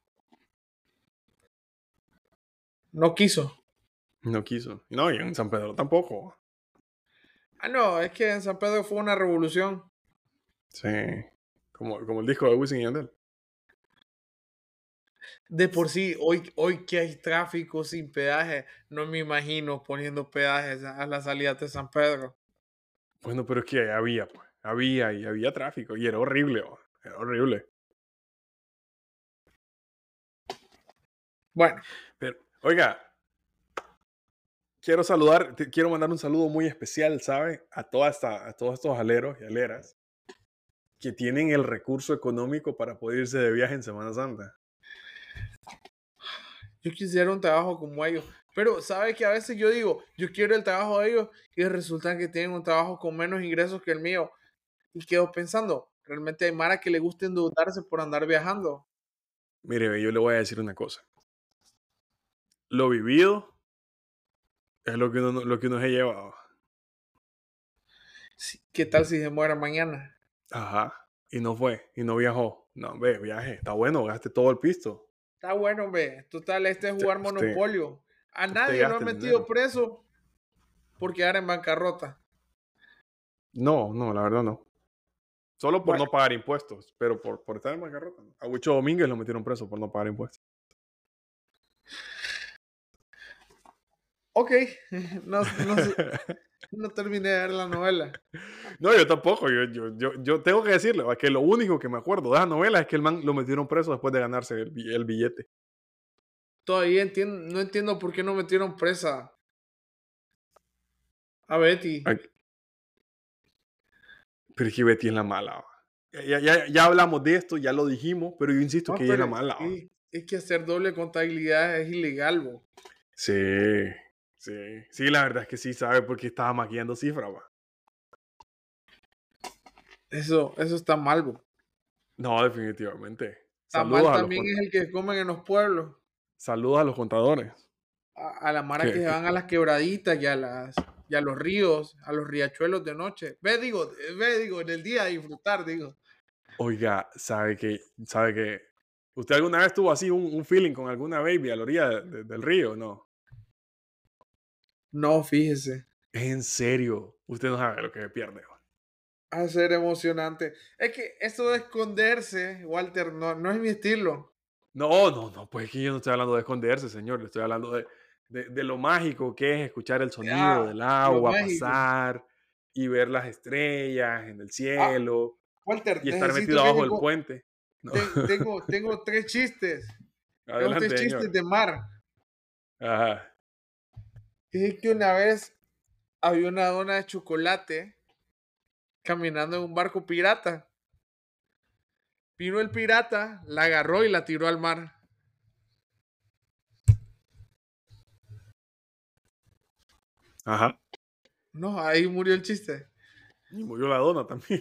Speaker 2: no quiso.
Speaker 1: No quiso. Y no, y en San Pedro tampoco.
Speaker 2: Ah, no, es que en San Pedro fue una revolución.
Speaker 1: Sí. Como, como el disco de Wisin y Yandel.
Speaker 2: De por sí, hoy, hoy que hay tráfico sin peaje, no me imagino poniendo peajes a las salidas de San Pedro.
Speaker 1: Bueno, pero es que había, pues. Había y había tráfico. Y era horrible, ¿va? Era horrible.
Speaker 2: Bueno,
Speaker 1: Pero, oiga, quiero saludar, te- quiero mandar un saludo muy especial, ¿sabe? A, toda esta, a todos estos aleros y aleras que tienen el recurso económico para poder irse de viaje en Semana Santa.
Speaker 2: yo quisiera un trabajo como ellos, pero sabe que a veces yo digo, yo quiero el trabajo de ellos y resulta que tienen un trabajo con menos ingresos que el mío. Y quedo pensando, realmente hay Mara que le gusta endeudarse por andar viajando.
Speaker 1: Mire, ve, yo le voy a decir una cosa. Lo vivido es lo que uno, lo que uno se lleva.
Speaker 2: Sí, ¿qué tal si se muere mañana?
Speaker 1: Ajá. Y no fue, y no viajó. No, ve, viaje, está bueno, gaste todo el pisto.
Speaker 2: Está bueno, hombre. Total, este es
Speaker 1: Usted,
Speaker 2: jugar
Speaker 1: usted,
Speaker 2: Monopolio. A
Speaker 1: usted
Speaker 2: nadie lo han
Speaker 1: gaste el
Speaker 2: metido
Speaker 1: dinero.
Speaker 2: preso por quedar en bancarrota.
Speaker 1: No, no, la verdad no. Solo por
Speaker 2: Bueno,
Speaker 1: no pagar impuestos, pero por, por estar en bancarrota. ¿No? A Huicho Domínguez lo metieron preso por no pagar impuestos.
Speaker 2: ok. No, no, sé, no terminé de ver la novela.
Speaker 1: No, yo tampoco. Yo, yo, yo, yo tengo que decirle ¿va? Que lo único que me acuerdo de esa novela es que el man lo metieron preso después de ganarse el, bi- el billete.
Speaker 2: Todavía entiendo, no entiendo por qué no metieron presa a Betty.
Speaker 1: Ay, pero es que Betty es la mala. ¿va? Ya, ya, ya hablamos de esto, ya lo dijimos, pero yo insisto
Speaker 2: No,
Speaker 1: que ella es
Speaker 2: pero
Speaker 1: la mala. ¿va?
Speaker 2: es, es que hacer doble contabilidad es ilegal, bo.
Speaker 1: Sí, sí. Sí, la verdad es que sí sabe porque estaba maquillando cifras. ¿va?
Speaker 2: Eso, eso está mal, bo.
Speaker 1: No, definitivamente.
Speaker 2: Tamal
Speaker 1: Saludos a los,
Speaker 2: también
Speaker 1: con-
Speaker 2: es el que comen en los pueblos.
Speaker 1: saludos a los contadores.
Speaker 2: A, a la mara que
Speaker 1: Que,
Speaker 2: se
Speaker 1: que,
Speaker 2: van a las quebraditas y a las y a los ríos, a los riachuelos de noche. Ve, digo, ve, digo, en el día a disfrutar, digo.
Speaker 1: oiga, sabe que, sabe que, ¿usted alguna vez tuvo así un, un feeling con alguna baby a la orilla de- de- del río? No.
Speaker 2: No, fíjese.
Speaker 1: En serio, usted no sabe lo que se pierde. ¿va?
Speaker 2: Va a ser emocionante. Es que esto de esconderse, Walter, no, no es mi estilo.
Speaker 1: No, no, no, pues que yo no estoy hablando de esconderse, señor. Le estoy hablando de, de, de lo mágico que es escuchar el sonido
Speaker 2: Ah,
Speaker 1: del
Speaker 2: lo
Speaker 1: agua
Speaker 2: mágico.
Speaker 1: pasar y ver las estrellas en el
Speaker 2: Ah,
Speaker 1: cielo
Speaker 2: Walter,
Speaker 1: y estar
Speaker 2: necesito
Speaker 1: metido
Speaker 2: que
Speaker 1: abajo
Speaker 2: me...
Speaker 1: del
Speaker 2: co-
Speaker 1: puente. No.
Speaker 2: te- tengo, tengo tres chistes. Tengo tres
Speaker 1: Adelante,
Speaker 2: chistes
Speaker 1: señor.
Speaker 2: de mar.
Speaker 1: Ajá.
Speaker 2: Dije que una vez había una dona de chocolate caminando en un barco pirata. Vino el pirata, la agarró y la tiró al mar.
Speaker 1: Ajá.
Speaker 2: No, ahí murió el chiste.
Speaker 1: Y murió la dona también.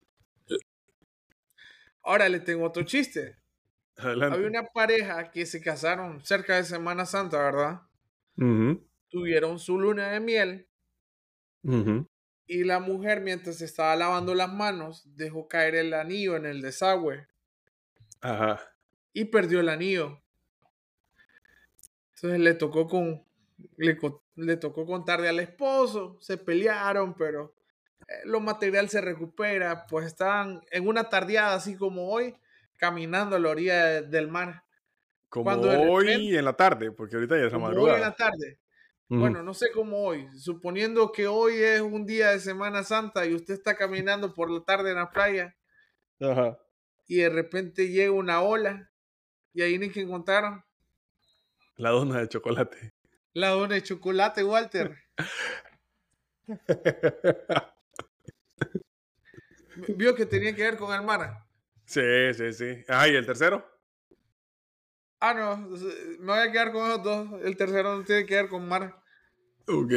Speaker 2: Ahora le tengo otro chiste. Había
Speaker 1: Adelante.
Speaker 2: una pareja que se casaron cerca de Semana Santa, ¿verdad?
Speaker 1: Ujú,
Speaker 2: Tuvieron su luna de miel
Speaker 1: ujú.
Speaker 2: y la mujer, mientras se estaba lavando las manos, dejó caer el anillo en el desagüe
Speaker 1: Ajá.
Speaker 2: y perdió el anillo. Entonces le tocó con le, co- le tocó contarle al esposo, se pelearon, pero eh, lo material se recupera, pues estaban en una tardeada así como hoy, caminando a la orilla de- del mar.
Speaker 1: Como
Speaker 2: Cuando de repente,
Speaker 1: hoy en la tarde, porque ahorita ya es la
Speaker 2: como hoy en la
Speaker 1: madrugada.
Speaker 2: tarde,
Speaker 1: Ujú.
Speaker 2: bueno, no sé cómo hoy, suponiendo que hoy es un día de Semana Santa y usted está caminando por la tarde en la playa
Speaker 1: Ajá.
Speaker 2: y de repente llega una ola y ahí ni que encontraron
Speaker 1: La dona de chocolate.
Speaker 2: la dona de chocolate, Walter. Vio que tenía que ver con el mar.
Speaker 1: Sí, sí, sí. Ah, ¿y el tercero?
Speaker 2: Ah, no, me voy a quedar con esos dos. El tercero no tiene que ver con mar.
Speaker 1: Ok.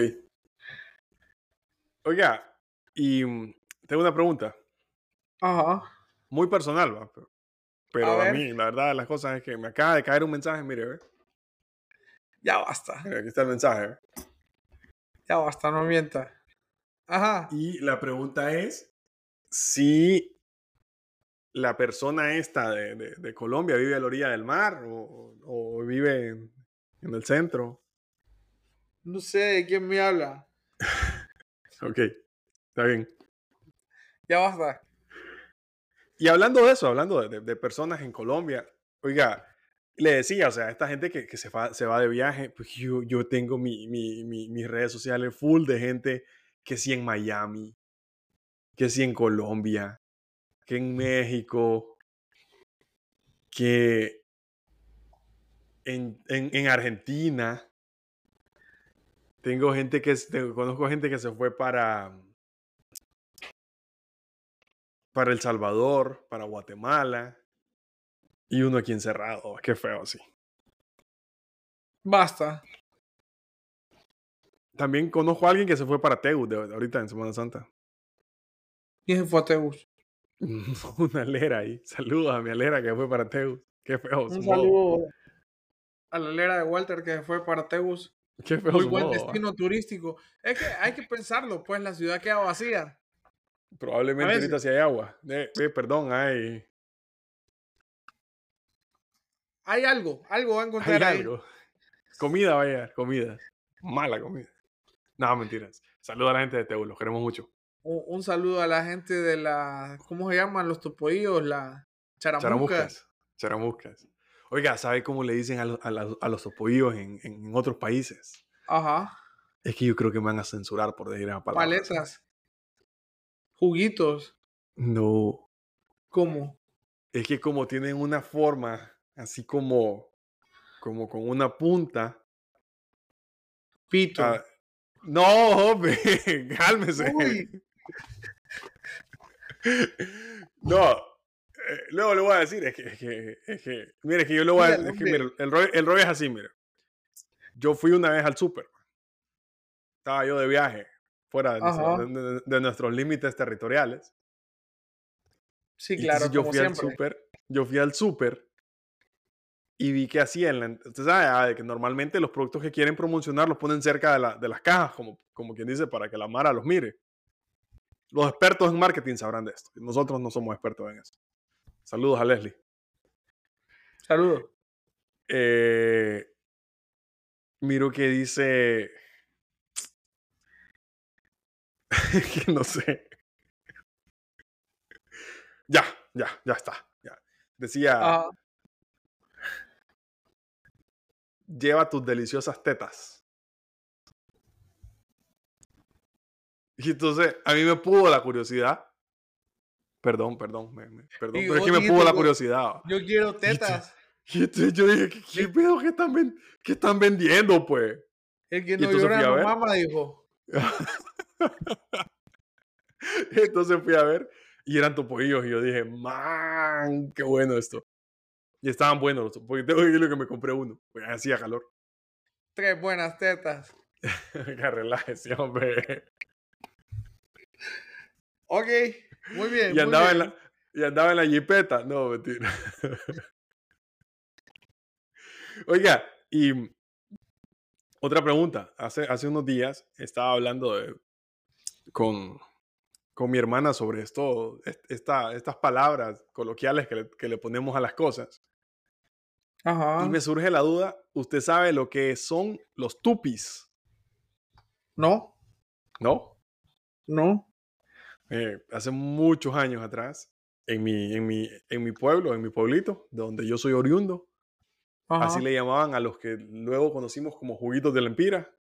Speaker 1: Oiga, y mm, tengo una pregunta,
Speaker 2: Ajá.
Speaker 1: muy personal, ¿va? Pero,
Speaker 2: A
Speaker 1: pero a
Speaker 2: ver,
Speaker 1: mí, la verdad de las cosas es que me acaba de caer un mensaje, mire, ve.
Speaker 2: ya basta.
Speaker 1: Mire, aquí está el mensaje, ve.
Speaker 2: Ya basta, no mienta. Ajá.
Speaker 1: Y la pregunta es si la persona esta de, de- de Colombia vive a la orilla del mar o, o vive en, en el centro.
Speaker 2: No sé de quién me habla.
Speaker 1: Ok, está bien.
Speaker 2: Ya basta.
Speaker 1: Y hablando de eso, hablando de, de- de personas en Colombia, oiga, le decía, o sea, esta gente que, que se, va, se va de viaje, pues yo, yo tengo mi, mi- mi- mis redes sociales full de gente que sí en Miami, que sí en Colombia, que en México, que en, en- en Argentina. Tengo gente que, es- tengo- conozco gente que se fue para, para El Salvador, para Guatemala, y uno aquí encerrado. Qué feo, sí.
Speaker 2: Basta.
Speaker 1: También conozco a alguien que se fue para Tegus de, de ahorita en Semana Santa.
Speaker 2: ¿Quién se fue a Tegus?
Speaker 1: Una alera ahí. Saludos a mi alera que fue para Tegus. Qué feo
Speaker 2: Un
Speaker 1: su modo.
Speaker 2: saludo a la lera de Walter que se fue para Tegus.
Speaker 1: Qué feo
Speaker 2: Muy
Speaker 1: su
Speaker 2: buen
Speaker 1: modo, ¿va?
Speaker 2: destino turístico. Es que hay que pensarlo, pues la ciudad queda vacía. A
Speaker 1: Probablemente
Speaker 2: veces
Speaker 1: ahorita sí hay agua. Eh, eh, perdón, hay,
Speaker 2: hay algo, algo va a
Speaker 1: hay
Speaker 2: encontrar ahí.
Speaker 1: algo. Comida, vaya, comida. Mala comida. No, mentiras. Saludos a la gente de Tegus, los queremos mucho.
Speaker 2: Un, un saludo a la gente de la, ¿cómo se llaman los topoillos? La charamusca.
Speaker 1: Charamuscas, charamuscas. Oiga, ¿sabe cómo le dicen a, lo- a la- a los topollos en, en otros países?
Speaker 2: Ajá.
Speaker 1: Es que yo creo que me van a censurar por decir esa palabra, ¿sabes?
Speaker 2: Paletas, juguitos.
Speaker 1: No,
Speaker 2: ¿Cómo?
Speaker 1: es que como tienen una forma así como, como con una punta.
Speaker 2: Pito.
Speaker 1: ah, no, hombre, cálmese.
Speaker 2: Uy.
Speaker 1: No, eh, luego le voy a decir, es que, es que, es que, mire, es que yo le voy a,
Speaker 2: Dígale,
Speaker 1: es que, mire,
Speaker 2: hombre.
Speaker 1: el rollo, el rollo es así, mire. Yo fui una vez al súper, estaba yo de viaje, fuera de, nuestro-
Speaker 2: Ajá.
Speaker 1: de- de- de nuestros límites territoriales.
Speaker 2: Sí,
Speaker 1: Y entonces
Speaker 2: claro,
Speaker 1: yo
Speaker 2: como
Speaker 1: fui al
Speaker 2: siempre.
Speaker 1: súper, yo fui al súper y vi que hacían, la- usted sabe, ah, de que normalmente los productos que quieren promocionar los ponen cerca de, la- de las cajas, como, como quien dice, para que la Mara los mire. Los expertos en marketing sabrán de esto. Nosotros no somos expertos en eso. Saludos a Leslie.
Speaker 2: Saludos.
Speaker 1: Eh, miro que dice, que no sé. Ya, ya, ya está. Ya. Decía,
Speaker 2: Ajá.
Speaker 1: lleva tus deliciosas tetas. Y entonces a mí me pudo la curiosidad. Perdón, perdón, me, me, perdón,
Speaker 2: Y
Speaker 1: pero es que
Speaker 2: vos
Speaker 1: me pudo
Speaker 2: dijiste,
Speaker 1: la
Speaker 2: yo,
Speaker 1: curiosidad.
Speaker 2: yo quiero
Speaker 1: Y, te-
Speaker 2: tetas.
Speaker 1: y entonces yo dije, ¿qué, qué pedo que están, ven- qué están vendiendo, pues?
Speaker 2: El que
Speaker 1: Y
Speaker 2: no
Speaker 1: entonces fui
Speaker 2: llora
Speaker 1: a
Speaker 2: no
Speaker 1: ver.
Speaker 2: mama, dijo.
Speaker 1: Entonces fui a ver y eran topoillos y yo dije, man, qué bueno esto. Y estaban buenos los topoillos. Tengo que decirle que me compré uno, porque hacía calor.
Speaker 2: Tres buenas tetas.
Speaker 1: Que relájese, hombre.
Speaker 2: Ok, muy bien,
Speaker 1: Y
Speaker 2: muy
Speaker 1: andaba, en
Speaker 2: bien.
Speaker 1: la, y andaba en la jipeta. No, mentira. Oiga, y otra pregunta. Hace, hace unos días estaba hablando de, con, con mi hermana sobre esto, esta, estas palabras coloquiales que le, que le ponemos a las cosas. Y me
Speaker 2: Ajá.
Speaker 1: surge la duda, ¿usted sabe lo que son los tupis?
Speaker 2: No,
Speaker 1: ¿No?
Speaker 2: no.
Speaker 1: Eh, hace muchos años atrás, en mi, en, mi, en mi pueblo, en mi pueblito, de donde yo soy oriundo, así
Speaker 2: Ajá.
Speaker 1: le llamaban a los que luego conocimos como juguitos de la empira.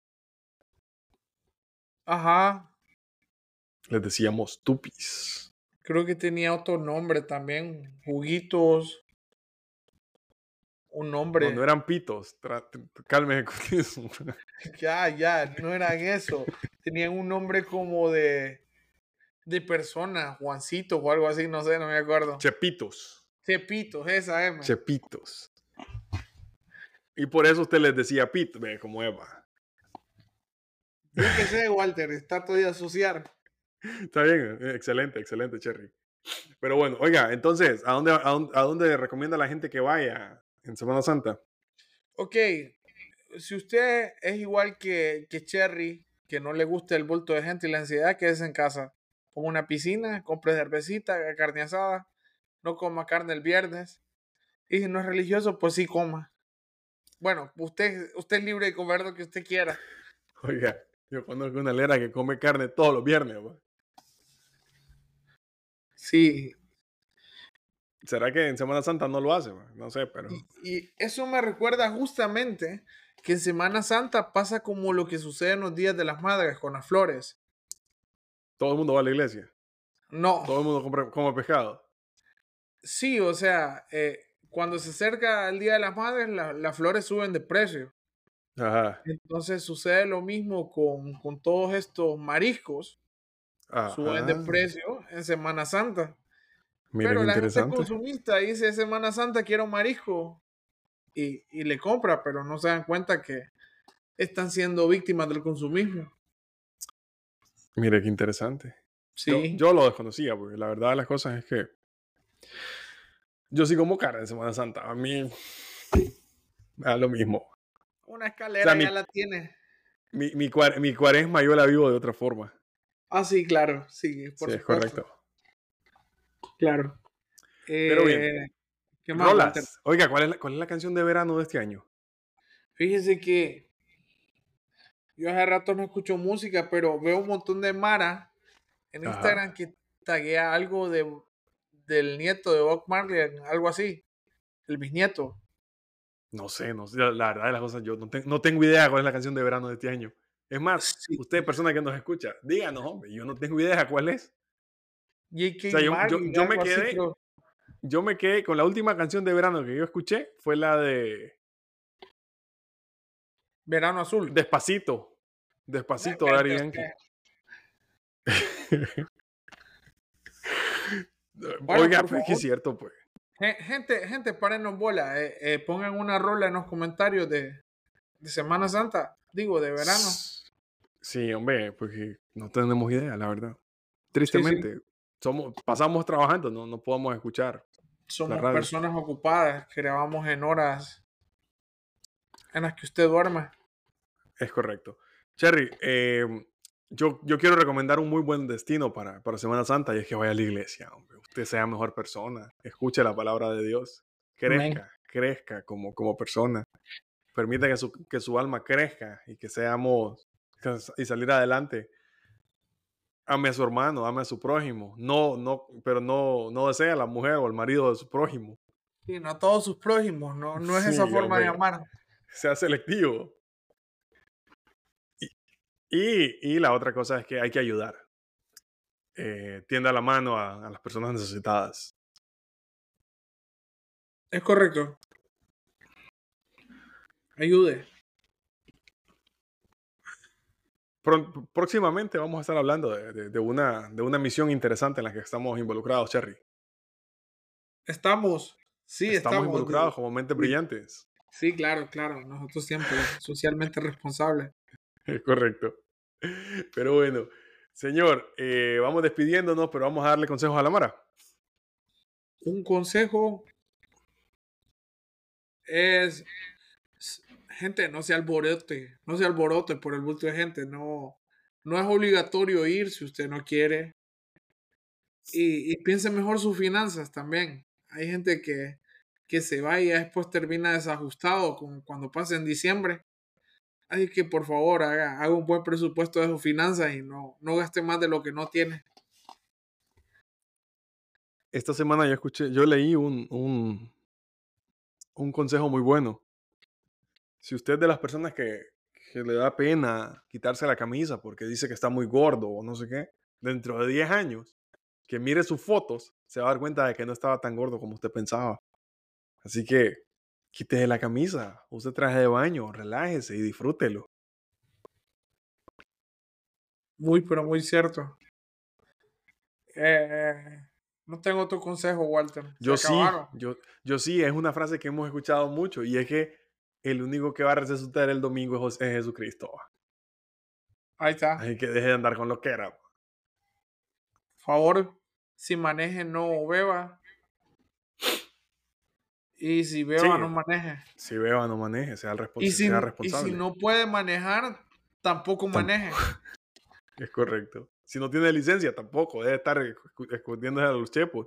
Speaker 2: Ajá.
Speaker 1: Les decíamos tupis.
Speaker 2: Creo que tenía otro nombre también. Juguitos. Un
Speaker 1: No, no
Speaker 2: nombre.
Speaker 1: eran pitos. Cálmese con eso.
Speaker 2: Ya, ya, no eran eso. Tenían un nombre como de, de persona, Juancito o algo así, no sé, no me acuerdo.
Speaker 1: Chepitos.
Speaker 2: Chepitos, esa M.
Speaker 1: Chepitos. Y por eso usted les decía pit, ve, como Eva.
Speaker 2: Yo qué sé, Walter, está todo de asociar.
Speaker 1: Está bien, excelente, excelente, Cherry. Pero bueno, oiga, entonces, ¿a dónde, a dónde, a dónde recomienda a la gente que vaya en Semana Santa?
Speaker 2: Ok, si usted es igual que, que Cherry, que no le gusta el bulto de gente y la ansiedad, quédese en casa. Ponga una piscina, compre cervecita, carne asada, no coma carne el viernes. Y si no es religioso, pues sí coma. Bueno, usted, usted es libre de comer lo que usted quiera.
Speaker 1: Oiga, yo conozco una lera que come carne todos los viernes. ¿Va?
Speaker 2: Sí,
Speaker 1: ¿Será que en Semana Santa no lo hace? ¿Va? No sé, pero
Speaker 2: y, y eso me recuerda justamente que en Semana Santa pasa como lo que sucede en los días de las madres con las flores.
Speaker 1: todo el mundo va a la iglesia.
Speaker 2: No,
Speaker 1: Todo el mundo compra, come pescado.
Speaker 2: sí, o sea, eh, cuando se acerca el Día de las Madres, la- las flores suben de precio.
Speaker 1: Ajá,
Speaker 2: Entonces sucede lo mismo con, con todos estos mariscos, suben de
Speaker 1: ajá.
Speaker 2: precio en Semana Santa.
Speaker 1: Mira
Speaker 2: Pero
Speaker 1: qué
Speaker 2: la gente
Speaker 1: interesante.
Speaker 2: consumista dice Semana Santa quiero marisco y, y le compra, pero no se dan cuenta que están siendo víctimas del consumismo.
Speaker 1: Mira qué interesante. Yo,
Speaker 2: Sí,
Speaker 1: yo lo desconocía, porque la verdad de las cosas es que yo sí como carne en Semana Santa. A mí me da lo mismo.
Speaker 2: una
Speaker 1: O sea,
Speaker 2: escalera ya
Speaker 1: mi,
Speaker 2: la tiene.
Speaker 1: mi, mi, cuar- mi cuaresma yo la vivo de otra forma.
Speaker 2: Ah, sí, claro, sí, por
Speaker 1: Sí, es
Speaker 2: supuesto,
Speaker 1: correcto.
Speaker 2: claro.
Speaker 1: Pero bien,
Speaker 2: Eh, ¿Qué más, Walter?
Speaker 1: rolas. Oiga, ¿cuál es, la, ¿cuál es la canción de verano de este año?
Speaker 2: Fíjese que yo hace rato no escucho música, pero veo un montón de Mara en
Speaker 1: Ajá.
Speaker 2: Instagram que taguea algo de, del nieto de Bob Marley, algo así, el bisnieto.
Speaker 1: No sé, no sé. La, la verdad de las cosas, yo no, te- no tengo idea cuál es la canción de verano de este año. Es más,
Speaker 2: Sí.
Speaker 1: usted, persona que nos escucha, díganos, hombre, yo no tengo idea cuál es. O sea,
Speaker 2: J K.
Speaker 1: yo, yo,
Speaker 2: Marley,
Speaker 1: yo me
Speaker 2: algo así,
Speaker 1: quedé,
Speaker 2: creo.
Speaker 1: yo me quedé con la última canción de verano que yo escuché, fue la de
Speaker 2: Verano Azul.
Speaker 1: Despacito.
Speaker 2: Ve-
Speaker 1: Despacito de Daddy
Speaker 2: vete
Speaker 1: Yankee.
Speaker 2: usted. Bueno,
Speaker 1: Oiga,
Speaker 2: por
Speaker 1: pues es que es
Speaker 2: favor,
Speaker 1: cierto, pues.
Speaker 2: gen- gente, gente, párenos bola. Eh, eh, pongan una rola en los comentarios de, de Semana Santa, digo, de verano.
Speaker 1: Sí, hombre, porque no tenemos idea, la verdad.
Speaker 2: Sí, sí.
Speaker 1: Tristemente, somos, pasamos trabajando, no, no podemos escuchar la
Speaker 2: Somos
Speaker 1: radio.
Speaker 2: personas ocupadas que grabamos en horas en las que usted duerme.
Speaker 1: Es correcto. Cherry, eh, yo, yo quiero recomendar un muy buen destino para, para Semana Santa y es que vaya a la iglesia, hombre. Usted sea mejor persona, escuche la palabra de Dios,
Speaker 2: Amén.
Speaker 1: crezca, crezca como, como persona. Permita que su, que su alma crezca y que seamos y salir adelante. Ame a su hermano, ame a su prójimo. No, no, pero no, no desea a la mujer o al marido de su prójimo.
Speaker 2: Sí, no a todos sus prójimos, no, no es esa
Speaker 1: Sí,
Speaker 2: forma de
Speaker 1: hombre.
Speaker 2: amar.
Speaker 1: sea selectivo. Y, y, y la otra cosa es que hay que ayudar. Eh, tienda la mano a, a las personas necesitadas.
Speaker 2: Es correcto. Ayude.
Speaker 1: Pro, próximamente vamos a estar hablando de, de, de, una, de una misión interesante en la que estamos involucrados, Cherry.
Speaker 2: Estamos, sí,
Speaker 1: Estamos
Speaker 2: estamos.
Speaker 1: involucrados como mentes brillantes.
Speaker 2: Sí, claro, claro. Nosotros siempre socialmente responsables.
Speaker 1: Es correcto. Pero bueno, señor, eh, vamos despidiéndonos, pero vamos a darle consejos a la Mara.
Speaker 2: Un consejo es, gente, no se alborote, no se alborote por el bulto de gente, no, no es obligatorio ir si usted no quiere. Y, y piense mejor sus finanzas también. Hay gente que, que se va y ya después termina desajustado con, cuando pasa en diciembre. Así que por favor haga, haga un buen presupuesto de sus finanzas y no, no gaste más de lo que no tiene.
Speaker 1: Esta semana yo escuché, yo leí un, un, un consejo muy bueno. Si usted es de las personas que, que le da pena quitarse la camisa porque dice que está muy gordo o no sé qué, dentro de diez años, que mire sus fotos, se va a dar cuenta de que no estaba tan gordo como usted pensaba. Así que quítese la camisa, use traje de baño, relájese y disfrútelo.
Speaker 2: Muy, pero muy cierto. Eh, no tengo otro consejo, Walter. Se
Speaker 1: Yo sí,
Speaker 2: acabaron.
Speaker 1: yo, yo sí, es una frase que hemos escuchado mucho y es que el único que va a resucitar el domingo es, José, es Jesucristo.
Speaker 2: Ahí está.
Speaker 1: Así que deje de andar con lo que era.
Speaker 2: Por favor, si maneje, no beba. Y si beba,
Speaker 1: Sí,
Speaker 2: no maneje.
Speaker 1: si beba, no maneje, sea, el respons
Speaker 2: Y si,
Speaker 1: sea
Speaker 2: y
Speaker 1: responsable.
Speaker 2: si no puede manejar, tampoco maneje.
Speaker 1: Es correcto. Si no tiene licencia, tampoco. Debe estar escondiéndose a los chepos.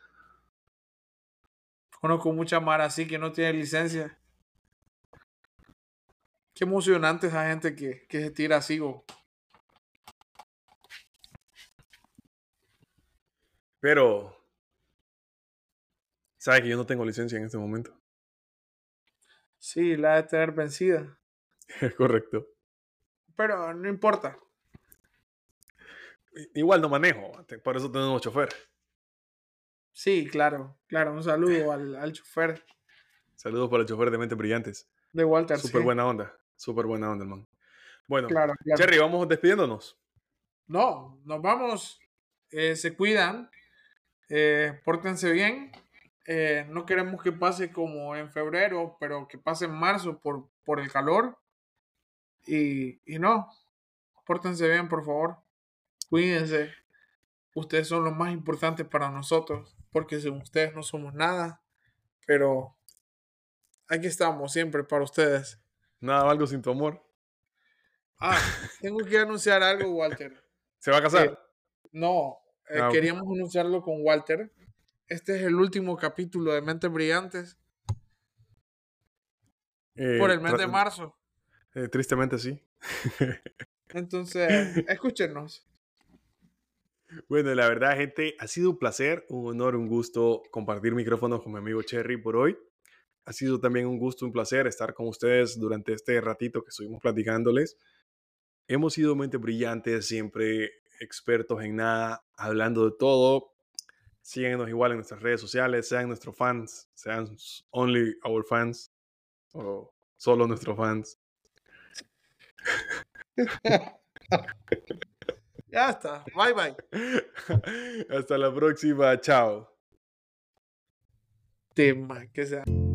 Speaker 2: Conozco mucha mara así que no tiene licencia. Qué emocionante esa gente que, que se tira así. Go.
Speaker 1: Pero, ¿sabe que yo no tengo licencia en este momento?
Speaker 2: Sí, la de tener vencida.
Speaker 1: Es correcto.
Speaker 2: Pero no importa.
Speaker 1: Igual no manejo, por eso tenemos chofer.
Speaker 2: Sí, claro, claro. Un saludo al, al chofer.
Speaker 1: Saludos para el chofer de Mentes Brillantes.
Speaker 2: De Walter,
Speaker 1: Súper
Speaker 2: sí.
Speaker 1: buena onda. Súper buena onda, hermano. Bueno,
Speaker 2: Claro, claro.
Speaker 1: Cherry, vamos despidiéndonos.
Speaker 2: No, nos vamos. Eh, se cuidan. Eh, pórtense bien. Eh, no queremos que pase como en febrero, pero que pase en marzo por, por el calor. Y, y no, pórtense bien, por favor. Cuídense. Ustedes son los más importantes para nosotros, porque sin ustedes no somos nada. Pero aquí estamos siempre para ustedes.
Speaker 1: Nada valgo sin tu amor.
Speaker 2: Ah, tengo que anunciar algo, Walter.
Speaker 1: ¿Se va a casar?
Speaker 2: Eh, no, eh,
Speaker 1: Ah, ok.
Speaker 2: queríamos anunciarlo con Walter. Este es el último capítulo de Mentes Brillantes
Speaker 1: Eh,
Speaker 2: por el mes
Speaker 1: tra-
Speaker 2: de marzo.
Speaker 1: eh, tristemente sí.
Speaker 2: Entonces, escúchenos.
Speaker 1: Bueno, la verdad, gente, ha sido un placer, un honor, un gusto compartir micrófonos con mi amigo Cherry por hoy. Ha sido también un gusto, un placer estar con ustedes durante este ratito que estuvimos platicándoles. Hemos sido mentes brillantes, siempre expertos en nada, hablando de todo. Síguenos igual en nuestras redes sociales, sean nuestros fans, sean only our fans o solo nuestros fans.
Speaker 2: Ya está. Bye bye.
Speaker 1: Hasta la próxima. Chao.
Speaker 2: Tema que sea.